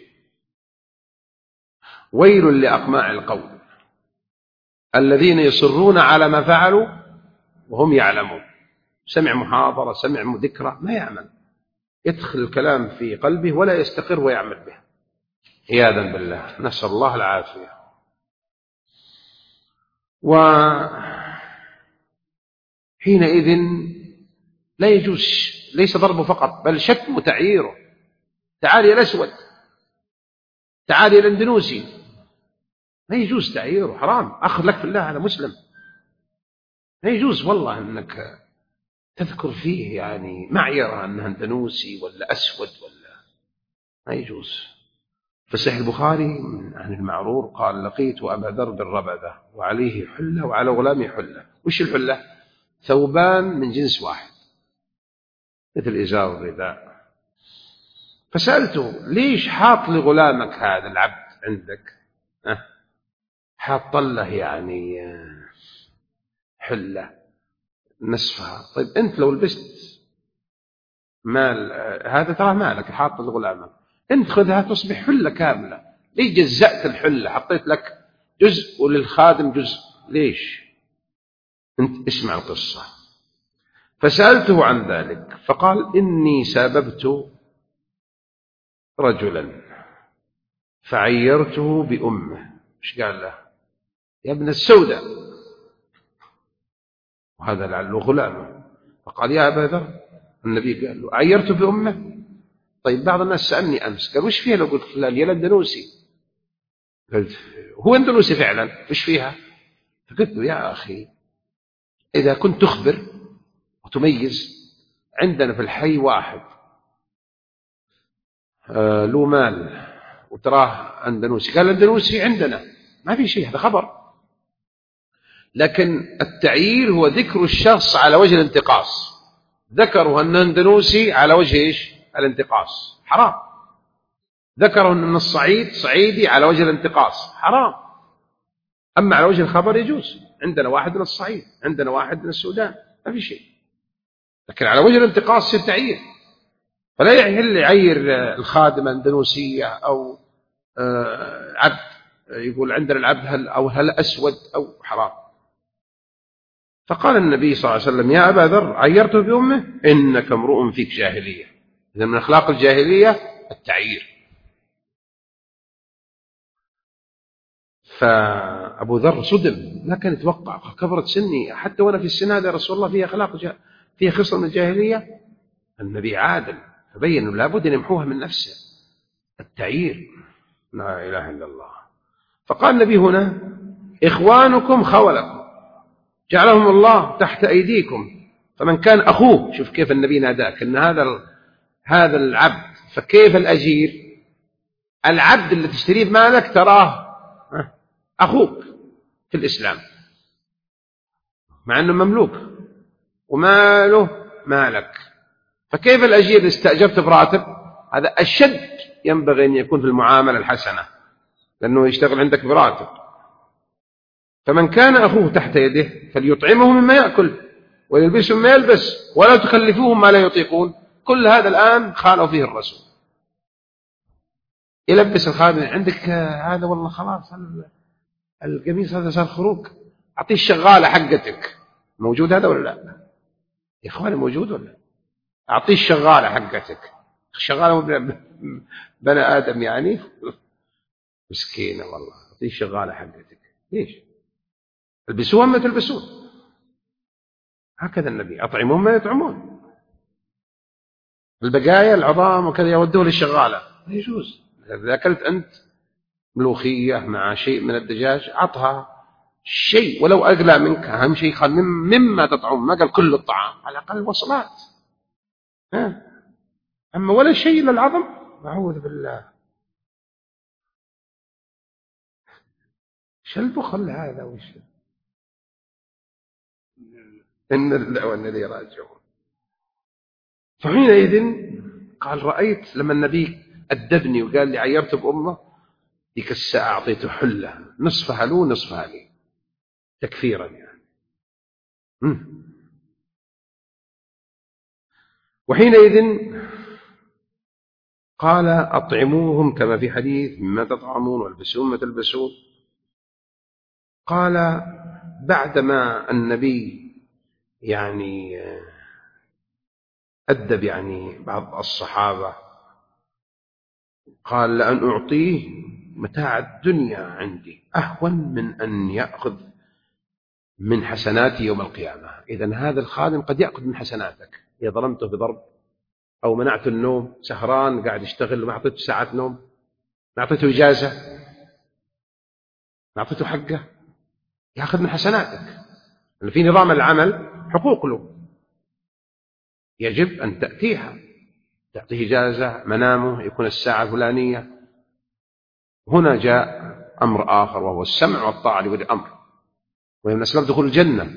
ويل لأقماع القوم الذين يصرون على ما فعلوا وهم يعلمون. سمع محاضرة، سمع ذكرى، ما يعمل، يدخل الكلام في قلبه ولا يستقر ويعمل به، عياذا بالله، نسأل الله العافية. وحينئذ لا يجوز ليس ضربه فقط بل شتم وتعييره. تعال يا الأسود، تعال يا الاندونيسي، ما يجوز تعييره، حرام. أخذ لك في الله على مسلم، ما يجوز والله أنك تذكر فيه يعني معيرة أنها اندونيسي ولا أسود ولا، ما يجوز. فصحيح البخاري عن المعرور قال: لقيت أبا ذر بالربذة وعليه حلة وعلى غلامه حلة. وش الحلة؟ ثوبان من جنس واحد مثل إزار الرداء. فسألته: ليش حاط لغلامك هذا العبد عندك حاط له يعني حلة نصفها؟ طيب أنت لو لبست مال هذا ترى مالك حاط لغلامك، أنت خذها تصبح حلة كاملة. ليش جزأت الحلة؟ حطيت لك جزء وللخادم جزء، ليش؟ أنت اسمع القصة. فسألته عن ذلك فقال: إني سببت رجلا فعيرته بأمه. إيش قال له؟ يا ابن السوداء، وهذا لعله غلامه. فقال: يا أبا ذر. النبي قال له: عيرته بأمه؟ طيب بعض الناس سألني أمس قال: وش فيها لو قلت فلان يا الاندونيسي؟ قلت: هو اندونيسي فعلا، وش فيها؟ فقلت له: يا أخي إذا كنت تخبر وتميز، عندنا في الحي واحد له مال وتراه أندونيسي، قال الأندونيسي عندنا، ما في شيء، هذا خبر. لكن التعيير هو ذكر الشخص على وجه الانتقاص، ذكروا أن أندونيسي على وجه إيش؟ الانتقاص، حرام. ذكروا أن الصعيد صعيدي على وجه الانتقاص حرام، أما على وجه الخبر يجوز. عندنا واحد من الصعيد، عندنا واحد من السودان، ما في شيء. لكن على وجه الانتقاص يصير تعيير، فلا يحل يعير الخادمة اندونيسية أو عبد، يقول عندنا العبد أو هل أسود أو حرام. فقال النبي صلى الله عليه وسلم: يا أبا ذر عيرته بأمه؟ إنك امرؤ فيك جاهلية. إذا من أخلاق الجاهلية التعيير. فأبو ذر صدم، ما كان يتوقع، كبرت سني حتى وأنا في السن هذا يا رسول الله فيها أخلاق فيها خصلة من الجاهلية. النبي عادل فبين لابد أن يمحوها من نفسه، التعيير. لا إله إلا الله. فقال النبي هنا: إخوانكم خولكم جعلهم الله تحت أيديكم، فمن كان أخوه. شوف كيف النبي ناداك أن هذا العبد. فكيف الأجير؟ العبد اللي تشتريه بمالك تراه أخوك في الإسلام، مع أنه مملوك وماله مالك. فكيف الأجير اللي استأجرته براتب؟ هذا أشد ينبغي أن يكون في المعاملة الحسنة، لأنه يشتغل عندك براتب. فمن كان أخوه تحت يده فليطعمه مما يأكل ويلبسه مما يلبس ولا تكلفوهم ما لا يطيقون. كل هذا الآن خالوا فيه الرسول. يلبس الخادم عندك هذا والله خلاص القميص هذا صار خروج، أعطيه الشغالة حقتك. موجود هذا ولا لا يا إخواني؟ موجود ولا لا؟ أعطيه الشغالة حقتك. الشغالة بني آدم يعني، مسكينة والله. أعطيه الشغالة حقتك. ليش؟ البسوها ما تلبسون. هكذا النبي: أطعمهم ما يطعمون. البقايا العظام وكذا يودوه للشغالة، لا يجوز. إذا أكلت أنت ملوخية مع شيء من الدجاج أعطها شيء ولو أغلى منك، أهم شيء قال مما تطعم، ما قال كل الطعام، على الأقل وصلات. أما ولا شيء إلا العظم، أعوذ بالله. شو البخل هذا؟ وش إن الله وإنا إليه راجعون. فحينئذ قال: رأيت لما النبي أدبني وقال لي عيرت بأمه، ذيك الساعة أعطيته حلة، نصفها له نصفها لي، تكفيرا يعني. وحينئذ قال: أطعموهم كما في حديث مما تطعمون والبسون ما تلبسون. قال بعدما النبي يعني أدب يعني بعض الصحابة، قال: لأن أعطيه متاع الدنيا عندي أهون من أن يأخذ من حسناتي يوم القيامة. إذن هذا الخادم قد يأخذ من حسناتك إذا ظلمته بضرب أو منعته النوم، سهران قاعد يشتغل وما أعطيته ساعة نوم، ما أعطيته إجازة، ما أعطيته حقه، يأخذ من حسناتك. في نظام العمل حقوق له يجب أن تأتيها، تعطيه إجازة، منامه يكون الساعة الفلانية. هنا جاء أمر آخر وهو السمع والطاعة لولي الأمر، وهي من أسباب دخول الجنة.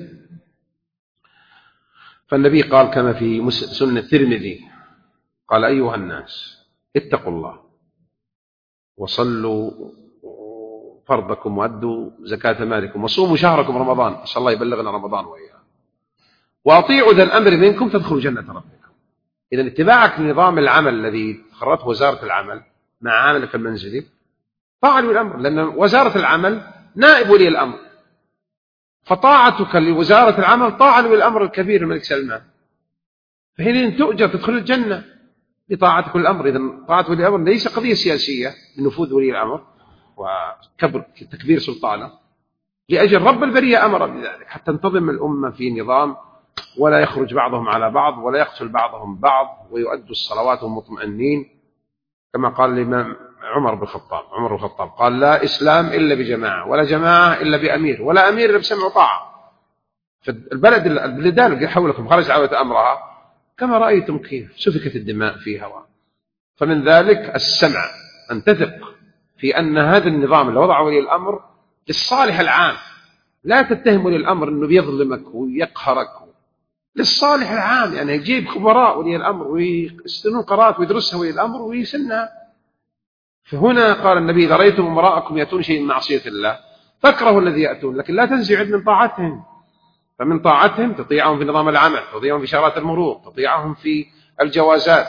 فالنبي قال كما في سنة الترمذي قال: أيها الناس اتقوا الله وصلوا فرضكم وأدوا زكاة مالكم وصوموا شهركم رمضان، أسأل الله يبلغنا رمضان وإياه، وأطيعوا ذا الأمر منكم تدخلوا جنة ربكم. إذا اتباعك لنظام العمل الذي قررته وزارة العمل مع عاملك المنزلي طاعة لولي الأمر، لأن وزارة العمل نائب ولي الأمر، فطاعتك لوزارة العمل طاعة لولي الأمر الكبير الملك سلمان، فحين تؤجر تدخل الجنة بطاعتك للأمر. إذا طاعة ولي الأمر ليس قضية سياسية لنفوذ ولي الأمر وتكبير سلطانه، لأجل رب البرية أمر بذلك حتى تنتظم الأمة في نظام ولا يخرج بعضهم على بعض ولا يقتل بعضهم بعض ويؤدوا الصلوات وهم مطمئنين، كما قال الإمام عمر بن الخطاب قال: لا إسلام إلا بجماعة، ولا جماعة إلا بأمير، ولا أمير إلا بسمع وطاعة. البلدان اللي حولكم خرج عودة أمرها كما رأيتم كيف سفكت الدماء فيها. فمن ذلك السمع، أن تثق في أن هذا النظام اللي وضعه ولي الأمر للصالح العام، لا تتهم ولي الأمر أنه بيظلمك ويقهرك، للصالح العام. يعني يجيب خبراء ولي الأمر ويستنون قرارات ويدرسها ولي الأمر ويسنها فهنا قال النبي: إذا رأيتم امرأكم يأتون شيء من معصية الله فاكرهوا الذي يأتون، لكن لا تنزعوا من طاعتهم. فمن طاعتهم تطيعهم في نظام العمل، تطيعهم في إشارات المرور، تطيعهم في الجوازات.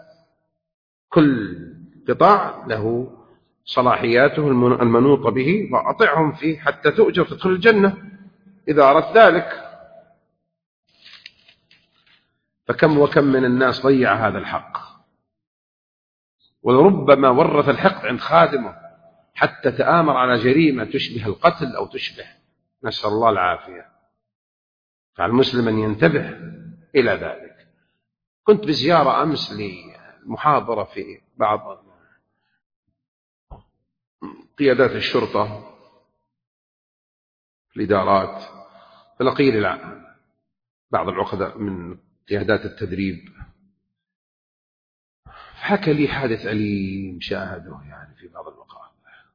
كل قطاع له صلاحياته المنوطة به، فأطعهم فيه حتى تؤجر تدخل الجنة إذا أردت ذلك. فكم وكم من الناس ضيع هذا الحق، وربما ورث الحقد عند خادمه حتى تآمر على جريمة تشبه القتل أو تشبه، نسأل الله العافية. فالمسلم أن ينتبه إلى ذلك. كنت بزيارة أمس للمحاضرة في بعض قيادات الشرطة في الإدارات، فلقي بعض العقداء من قيادات التدريب، فحكى لي حادث أليم شاهده يعني في بعض المقاطع.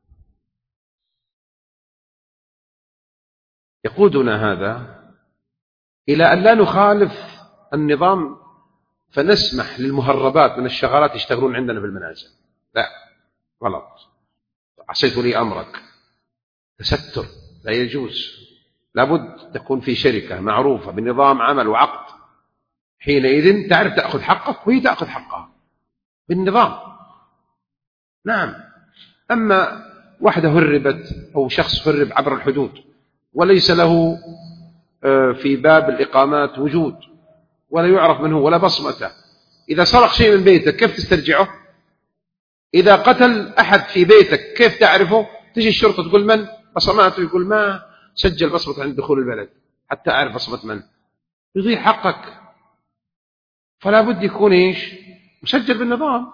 يقودنا هذا إلى أن لا نخالف النظام فنسمح للمهربات من الشغالات يشتغلون عندنا في المنازل. لا، غلط. عصيت لي أمرك، تستر، لا يجوز. لابد تكون في شركة معروفة بنظام عمل وعقد، حينئذ تعرف تأخذ حقك وهي تأخذ حقها بالنظام. نعم. أما واحدة هربت أو شخص هرب عبر الحدود وليس له في باب الإقامات وجود ولا يعرف من هو ولا بصمته، إذا سرق شيء من بيتك كيف تسترجعه؟ إذا قتل أحد في بيتك كيف تعرفه؟ تجي الشرطة تقول من بصماته، يقول ما سجل بصمته عند دخول البلد حتى أعرف بصمة من. يضيع حقك. فلا بد يكون إيش؟ مسجل بالنظام.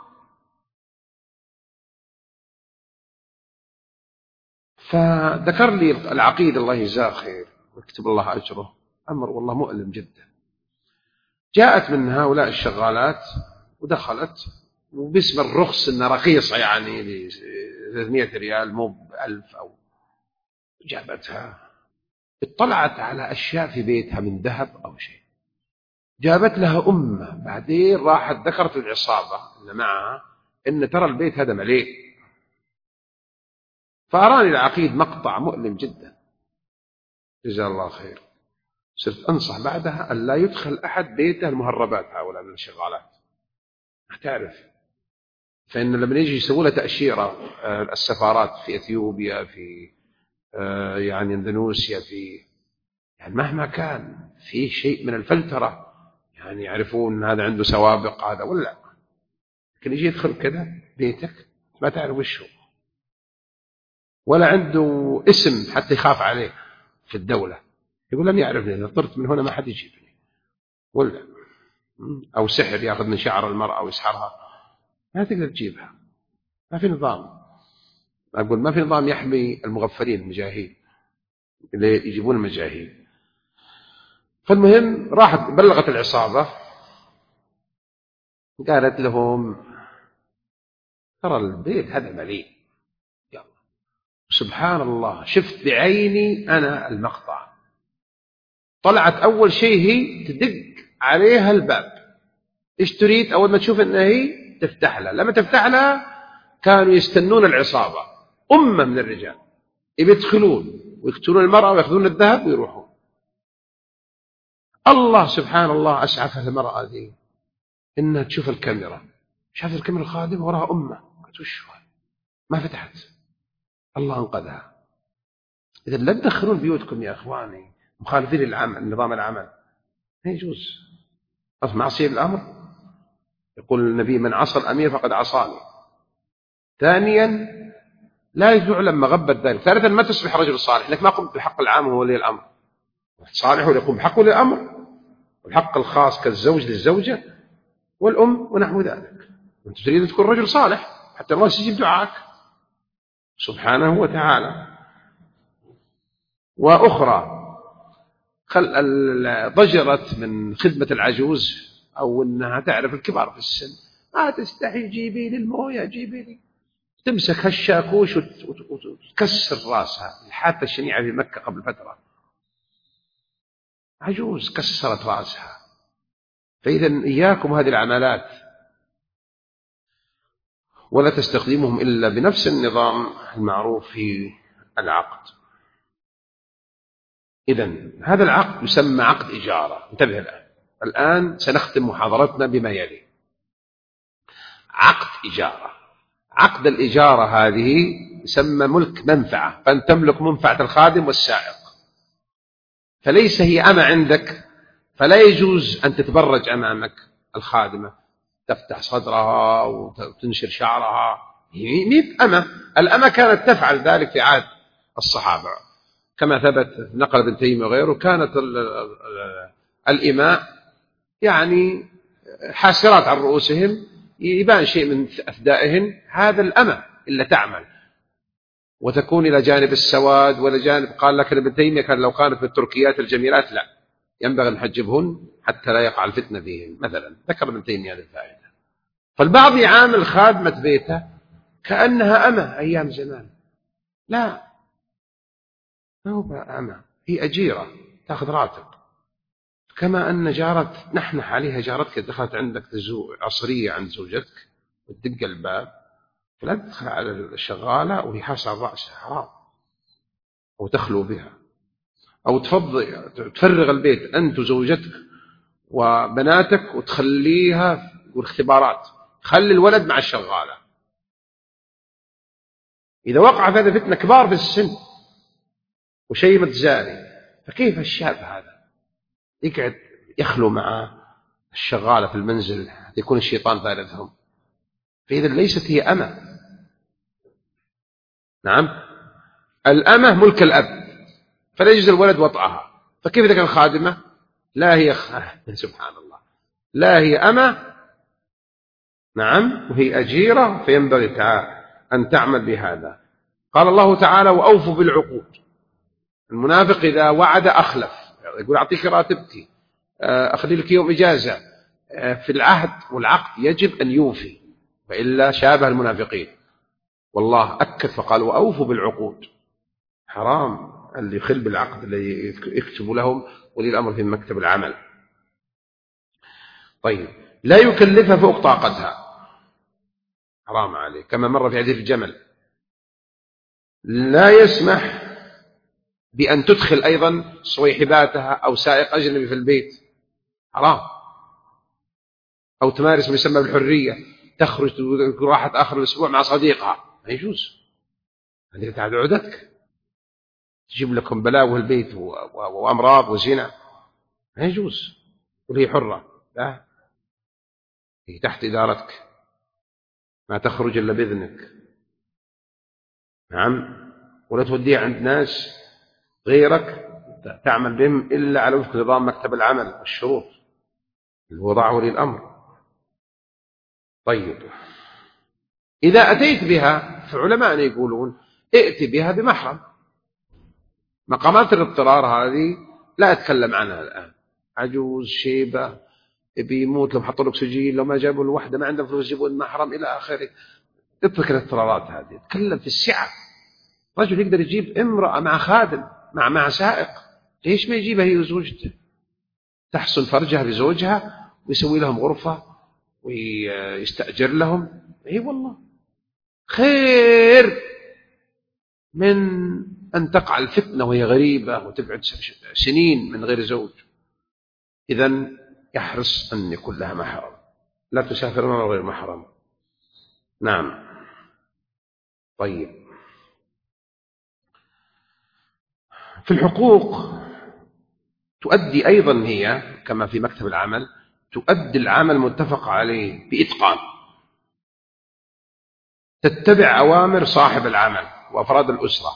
فذكر لي العقيد الله يجزاه خير ويكتب الله أجره، أمر والله مؤلم جدا. جاءت من هؤلاء الشغالات ودخلت وباسم الرخص إنها رخيصة يعني ب 300 ريال مو ب1000 أو، جابتها اطلعت على أشياء في بيتها من ذهب أو شيء، جابت لها أمه. بعدين راحت ذكرت العصابة اللي معها إن ترى البيت هذا مليء. فأراني العقيد مقطع مؤلم جدا جزاه الله خير. صرت أنصح بعدها أن لا يدخل أحد بيته المهربات هؤلاء من الشغالات، تعرف. فإن لما يجي يسووا له تأشيرة السفارات في أثيوبيا، في يعني اندونيسيا، في يعني مهما كان فيه شيء من الفلترة، يعني يعرفون هذا عنده سوابق هذا ولا، لكن يجي يدخل كذا بيتك ما تعرف وش هو ولا عنده اسم حتى يخاف عليه في الدولة، يقول لن يعرفني، إذا طرت من هنا ما حد يجيبني ولا. أو سحر يأخذ من شعر المرأة ويسحرها، ما تقدر تجيبها. ما في نظام. أقول ما في نظام يحمي المغفلين المجاهيل اللي يجيبون المجاهيل. فالمهم راحت بلغت العصابة، قالت لهم ترى البيت هذا مليء. يلا سبحان الله، شفت بعيني أنا المقطع. طلعت أول شيء هي تدق عليها الباب، إيش تريد؟ أول ما تشوف أنها هي تفتح لها. لما تفتح لها كانوا يستنون العصابة أمة من الرجال يدخلون ويقتلون المرأة ويأخذون الذهب ويروحون. الله سبحان الله أسعفها المرأة ذي إنها تشوف الكاميرا، شافت الكاميرا الخادمة وراها أمة، قالت وش ما فتحت. الله أنقذها. إذا لا تدخلون بيوتكم يا أخواني مخالفين للعمل، نظام العمل لا يجوز. معصية الأمر، يقول النبي من عصى الأمير فقد عصاني. ثانيا لا يعلم مغبة ذلك. ثالثا ما تصبح رجل صالح لك ما قمت بحق العام هو ولي الأمر. صالح يقوم بحق ولي الأمر والحق الخاص كالزوج للزوجة والأم ونحو ذلك. أنت تريد أن تكون رجل صالح حتى الله يستجيب دعاك سبحانه وتعالى. وأخرى ضجرت من خدمة العجوز أو أنها تعرف الكبار في السن، ما تستحي جيبي لي الموية جيبي لي، تمسك هالشاكوش وتكسر راسها. الحادثة الشنيعة في مكة قبل فترة عجوز كسرت راسها. فإذا إياكم هذه العملات. ولا تستخدمهم إلا بنفس النظام المعروف في العقد. إذن هذا العقد يسمى عقد إجارة. انتبه الآن سنختم محاضرتنا بما يلي: عقد إجارة. عقد الإجارة هذه يسمى ملك منفعة، فأنت تملك منفعة الخادم والسائق، فليس هي أمة عندك، فلا يجوز أن تتبرج أمامك الخادمة، تفتح صدرها وتنشر شعرها. هي أمة. الأمة كانت تفعل ذلك في عهد الصحابة كما ثبت نقل ابن تيمية وغيره. كانت الإماء يعني حاسرات عن رؤوسهم، يبان شيء من أفدائهن، هذا الأمة إلا تعمل وتكون إلى جانب السواد ولا جانب. قال لك ابن تيمية كان لو كانت من التركيات الجميلات لا، ينبغي أن نحجبهن حتى لا يقع الفتنة فيهن مثلا. ذكر ابن تيمية هذه الفائدة. فالبعض يعامل خادمة بيته كأنها أمة أيام زمان. لا، ما هو أمة، هي أجيرة تأخذ راتب، كما أن جارة نحنح عليها جارتك دخلت عندك عصرية عند زوجتك وتدق الباب، فلا تدخل على الشغالة وهي حاسة على رأسها، حرام. أو تخلو بها، أو تفرغ البيت أنت وزوجتك وبناتك وتخليها والاختبارات، خلي الولد مع الشغالة. إذا وقع في هذا فتنة كبار في السن وشيبة زاني، فكيف الشاب هذا يقعد يخلو مع الشغالة في المنزل؟ يكون الشيطان ثالثهم. فإذا ليست هي أمة. نعم، الأمة ملك الأب، فلا يجوز الولد وطئها. فكيف إذا كان خادمة؟ لا هي سبحان الله، لا هي أمة، نعم، وهي أجيرة، فينبغي أن تعمل بهذا. قال الله تعالى: وأوفوا بالعقود. المنافق إذا وعد أخلف، يقول أعطيك راتبتي، أخلي لك يوم إجازة. في العهد والعقد يجب أن يوفي، وإلا شابه المنافقين. والله أكد فقال: وأوفوا بالعقود. حرام اللي يخل بالعقد اللي يكتب لهم ولي الأمر في مكتب العمل. طيب، لا يكلفها فوق طاقتها، حرام عليه، كما مر في حديث الجمل. لا يسمح بأن تدخل أيضا صويحباتها أو سائق أجنبي في البيت، حرام. أو تمارس ما يسمى بالحرية، تخرج راحة آخر الأسبوع مع صديقها، ما يجوز. هذه تعد عدتك، تجيب لكم بلاوي البيت وأمراض وزنا، ما يجوز. وهي حرة، لا، هي تحت إدارتك، ما تخرج إلا بإذنك. نعم، ولا توديها عند ناس غيرك تعمل بهم إلا على وفق نظام مكتب العمل والشروط اللي وضعه ولي الأمر. طيب، إذا أتيت بها، فعلماء يقولون ائت بها بمحرم. مقامات الاضطرار هذه لا أتكلم عنها الآن. عجوز، شيبة، بيموت، لو حطوا له أكسجين، لو ما جابوا له واحدة ما عندهم فلوس يجيبون محرم إلى آخره. اترك الاضطرارات هذه، تكلم في السعة. رجل يقدر يجيب امرأة مع خادم مع سائق، ليش ما يجيبها هي وزوجته؟ تحصل فرجها بزوجها ويسوي لهم غرفة ويستأجر لهم. اي والله خير من أن تقع الفتنة وهي غريبة وتقعد سنين من غير زوج. إذن يحرص أن يكون لها محرم، لا تسافر مع غير محرم. نعم. طيب، في الحقوق تؤدي أيضا هي كما في مكتب العمل، تؤدي العمل المتفق عليه بإتقان، تتبع أوامر صاحب العمل وأفراد الأسرة،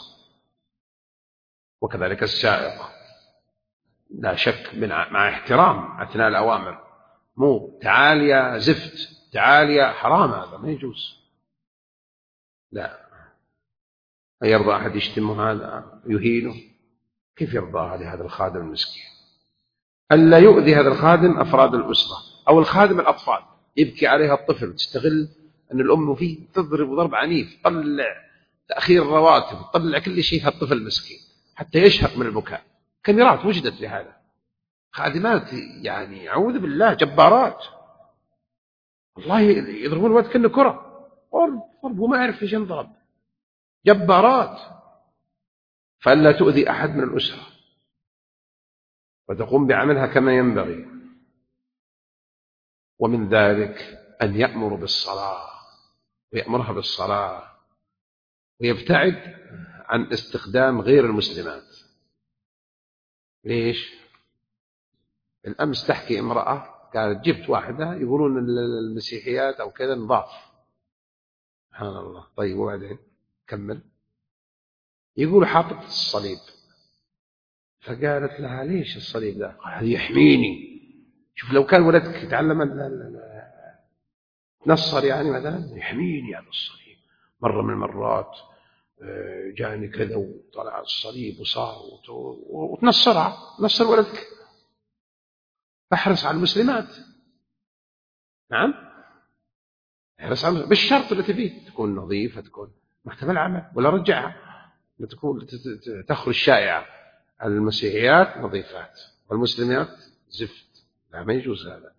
وكذلك السائق، لا شك، مع احترام أثناء الأوامر. مو تعال يا زفت، تعال يا حرام، هذا ما يجوز. لا، يرضى أحد يشتمه هذا يهينه؟ كيف يرضى لهذا الخادم المسكين؟ ألا يؤذي هذا الخادم أفراد الأسرة أو الخادم الأطفال، يبكي عليها الطفل، تستغل أن الأم فيه تضرب ضرب عنيف، تطلع تأخير الرواتب، تطلع كل شيء في الطفل المسكين حتى يشهق من البكاء. كاميرات وجدت لهذا، خادمات يعني أعوذ بالله جبارات، والله يضربون الولد كأنه كرة. ضرب وما يعرف ايش ينضرب، جبارات. فألا تؤذي أحد من الأسرة وتقوم بعملها كما ينبغي. ومن ذلك أن يأمر بالصلاة ويأمرها بالصلاة ويبتعد عن استخدام غير المسلمات. ليش؟ الأمس تحكي امرأة قالت جبت واحدة يقولون المسيحيات أو كذا نضاف. سبحان الله. طيب وبعدين كمل. يقول حاطط الصليب، فقالت لها ليش الصليب ده؟ قال يحميني. شوف لو كان ولدك يتعلم نصر يعني مثلا، يحميني هذا الصليب. مرة من المرات جاني كذا وطلع الصليب وصار وتنصرها، نصر ولدك. فاحرص على المسلمات. نعم، احرص على بالشرط اللي تبيه، تكون نظيفة، تكون مكتب العمل، ولا رجعها تكون تخرج شائعة. المسيحيات نظيفات والمسلمات زفت. لا، ما يجوز هذا.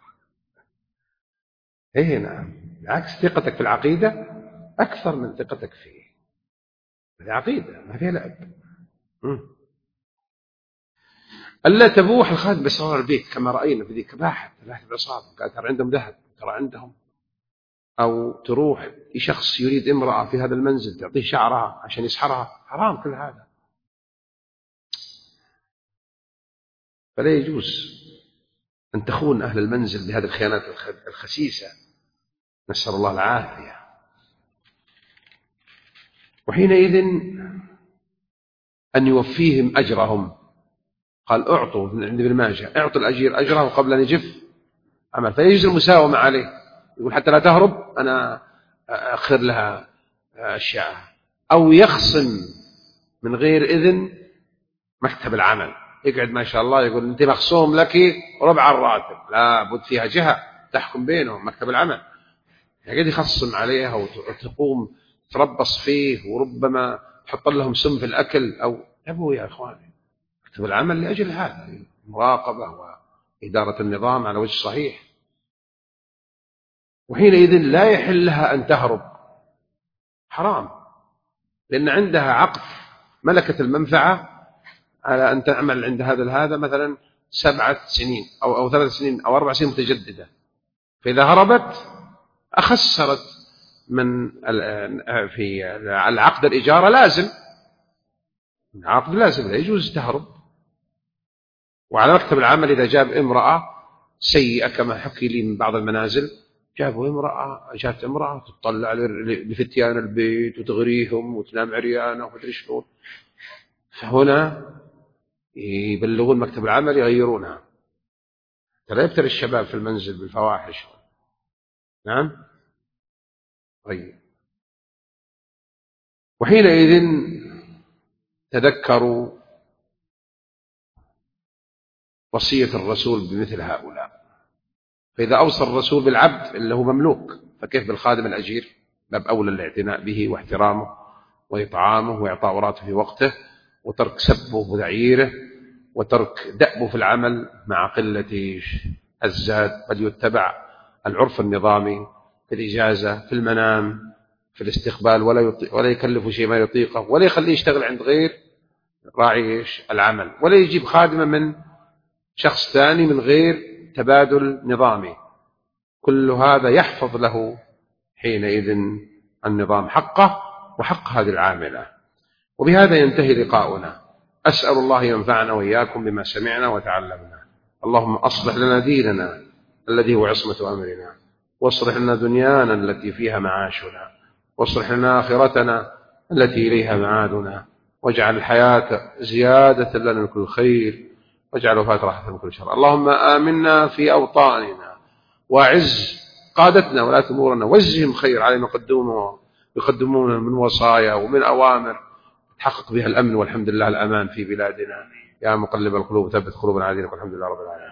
ايه نعم، بالعكس ثقتك في العقيدة أكثر من ثقتك فيه. العقيدة ما فيها لعب. ألا تبوح الخادم بأسرار البيت كما رأينا في ذيك باحت العصابة، قال ترى عندهم ذهب، ترى عندهم. أو تروح شخص يريد امرأة في هذا المنزل تعطيه شعرها عشان يسحرها، حرام كل هذا. فلا يجوز أن تخون أهل المنزل بهذه الخيانات الخسيسة، نسأل الله العافية. وحينئذ أن يوفيهم أجرهم. قال أعطوا عند ابن ماجه، أعطوا الأجير أجره قبل أن يجف عمل. فيجوز المساومة عليه، يقول حتى لا تهرب أنا أخر لها أشياء. أو يخصم من غير إذن مكتب العمل، يقعد ما شاء الله يقول أنت مخصوم لك ربع الراتب، لا بد فيها جهة تحكم بينهم، مكتب العمل. يقعد يخصم عليها وتقوم تربص فيه، وربما تحط لهم سم في الأكل. أو أبو يا إخواني، مكتب العمل لأجل هذا، مراقبة وإدارة النظام على وجه صحيح. وحينئذ لا يحل لها أن تهرب، حرام، لأن عندها عقد ملكة المنفعة على أن تعمل عند هذا مثلا 7 سنين أو 3 سنين أو 4 سنين متجددة. فإذا هربت أخسرت من في العقد الإجارة لازم، العقد لازم، لا يجوز تهرب. وعلى مكتب العمل إذا جاب امرأة سيئة كما حكي لي من بعض المنازل، جاءت امرأة تطلع لفتيان البيت وتغريهم وتنام عريانة ومدري شلون، فهنا يبلغون مكتب العمل يغيرونها. ترى يبتلي الشباب في المنزل بالفواحش. نعم. طيب. وحينئذ تذكروا وصية الرسول بمثل هؤلاء. فإذا أوصى الرسول بالعبد اللي هو مملوك، فكيف بالخادم الأجير؟ باب أولى الاعتناء به واحترامه وإطعامه وإعطاء راتبه في وقته، وترك سبه وتعييره، وترك دأبه في العمل مع قلة الزاد، بل يتبع العرف النظامي في الإجازة، في المنام، في الاستقبال، ولا يكلف شيء ما يطيقه، ولا يخليه يشتغل عند غير راعي العمل، ولا يجيب خادمة من شخص ثاني من غير تبادل نظامي. كل هذا يحفظ له حينئذ النظام حقه وحق هذه العاملة. وبهذا ينتهي لقاؤنا. أسأل الله ينفعنا وإياكم بما سمعنا وتعلمنا. اللهم أصلح لنا ديننا الذي هو عصمة أمرنا، واصلح لنا دنيانا التي فيها معاشنا، واصلح لنا آخرتنا التي إليها معادنا، واجعل الحياة زيادة لنا من كل خير، واجعل الوفاة راحة من كل شر. اللهم آمنا في أوطاننا، وأعز قادتنا ولاة أمورنا، وجزهم خير على ما يقدمون من وصايا ومن أوامر تحقق بها الأمن والحمد لله الأمان في بلادنا. يا مقلب القلوب ثبت قلوبنا على دينك، والحمد لله رب العالمين.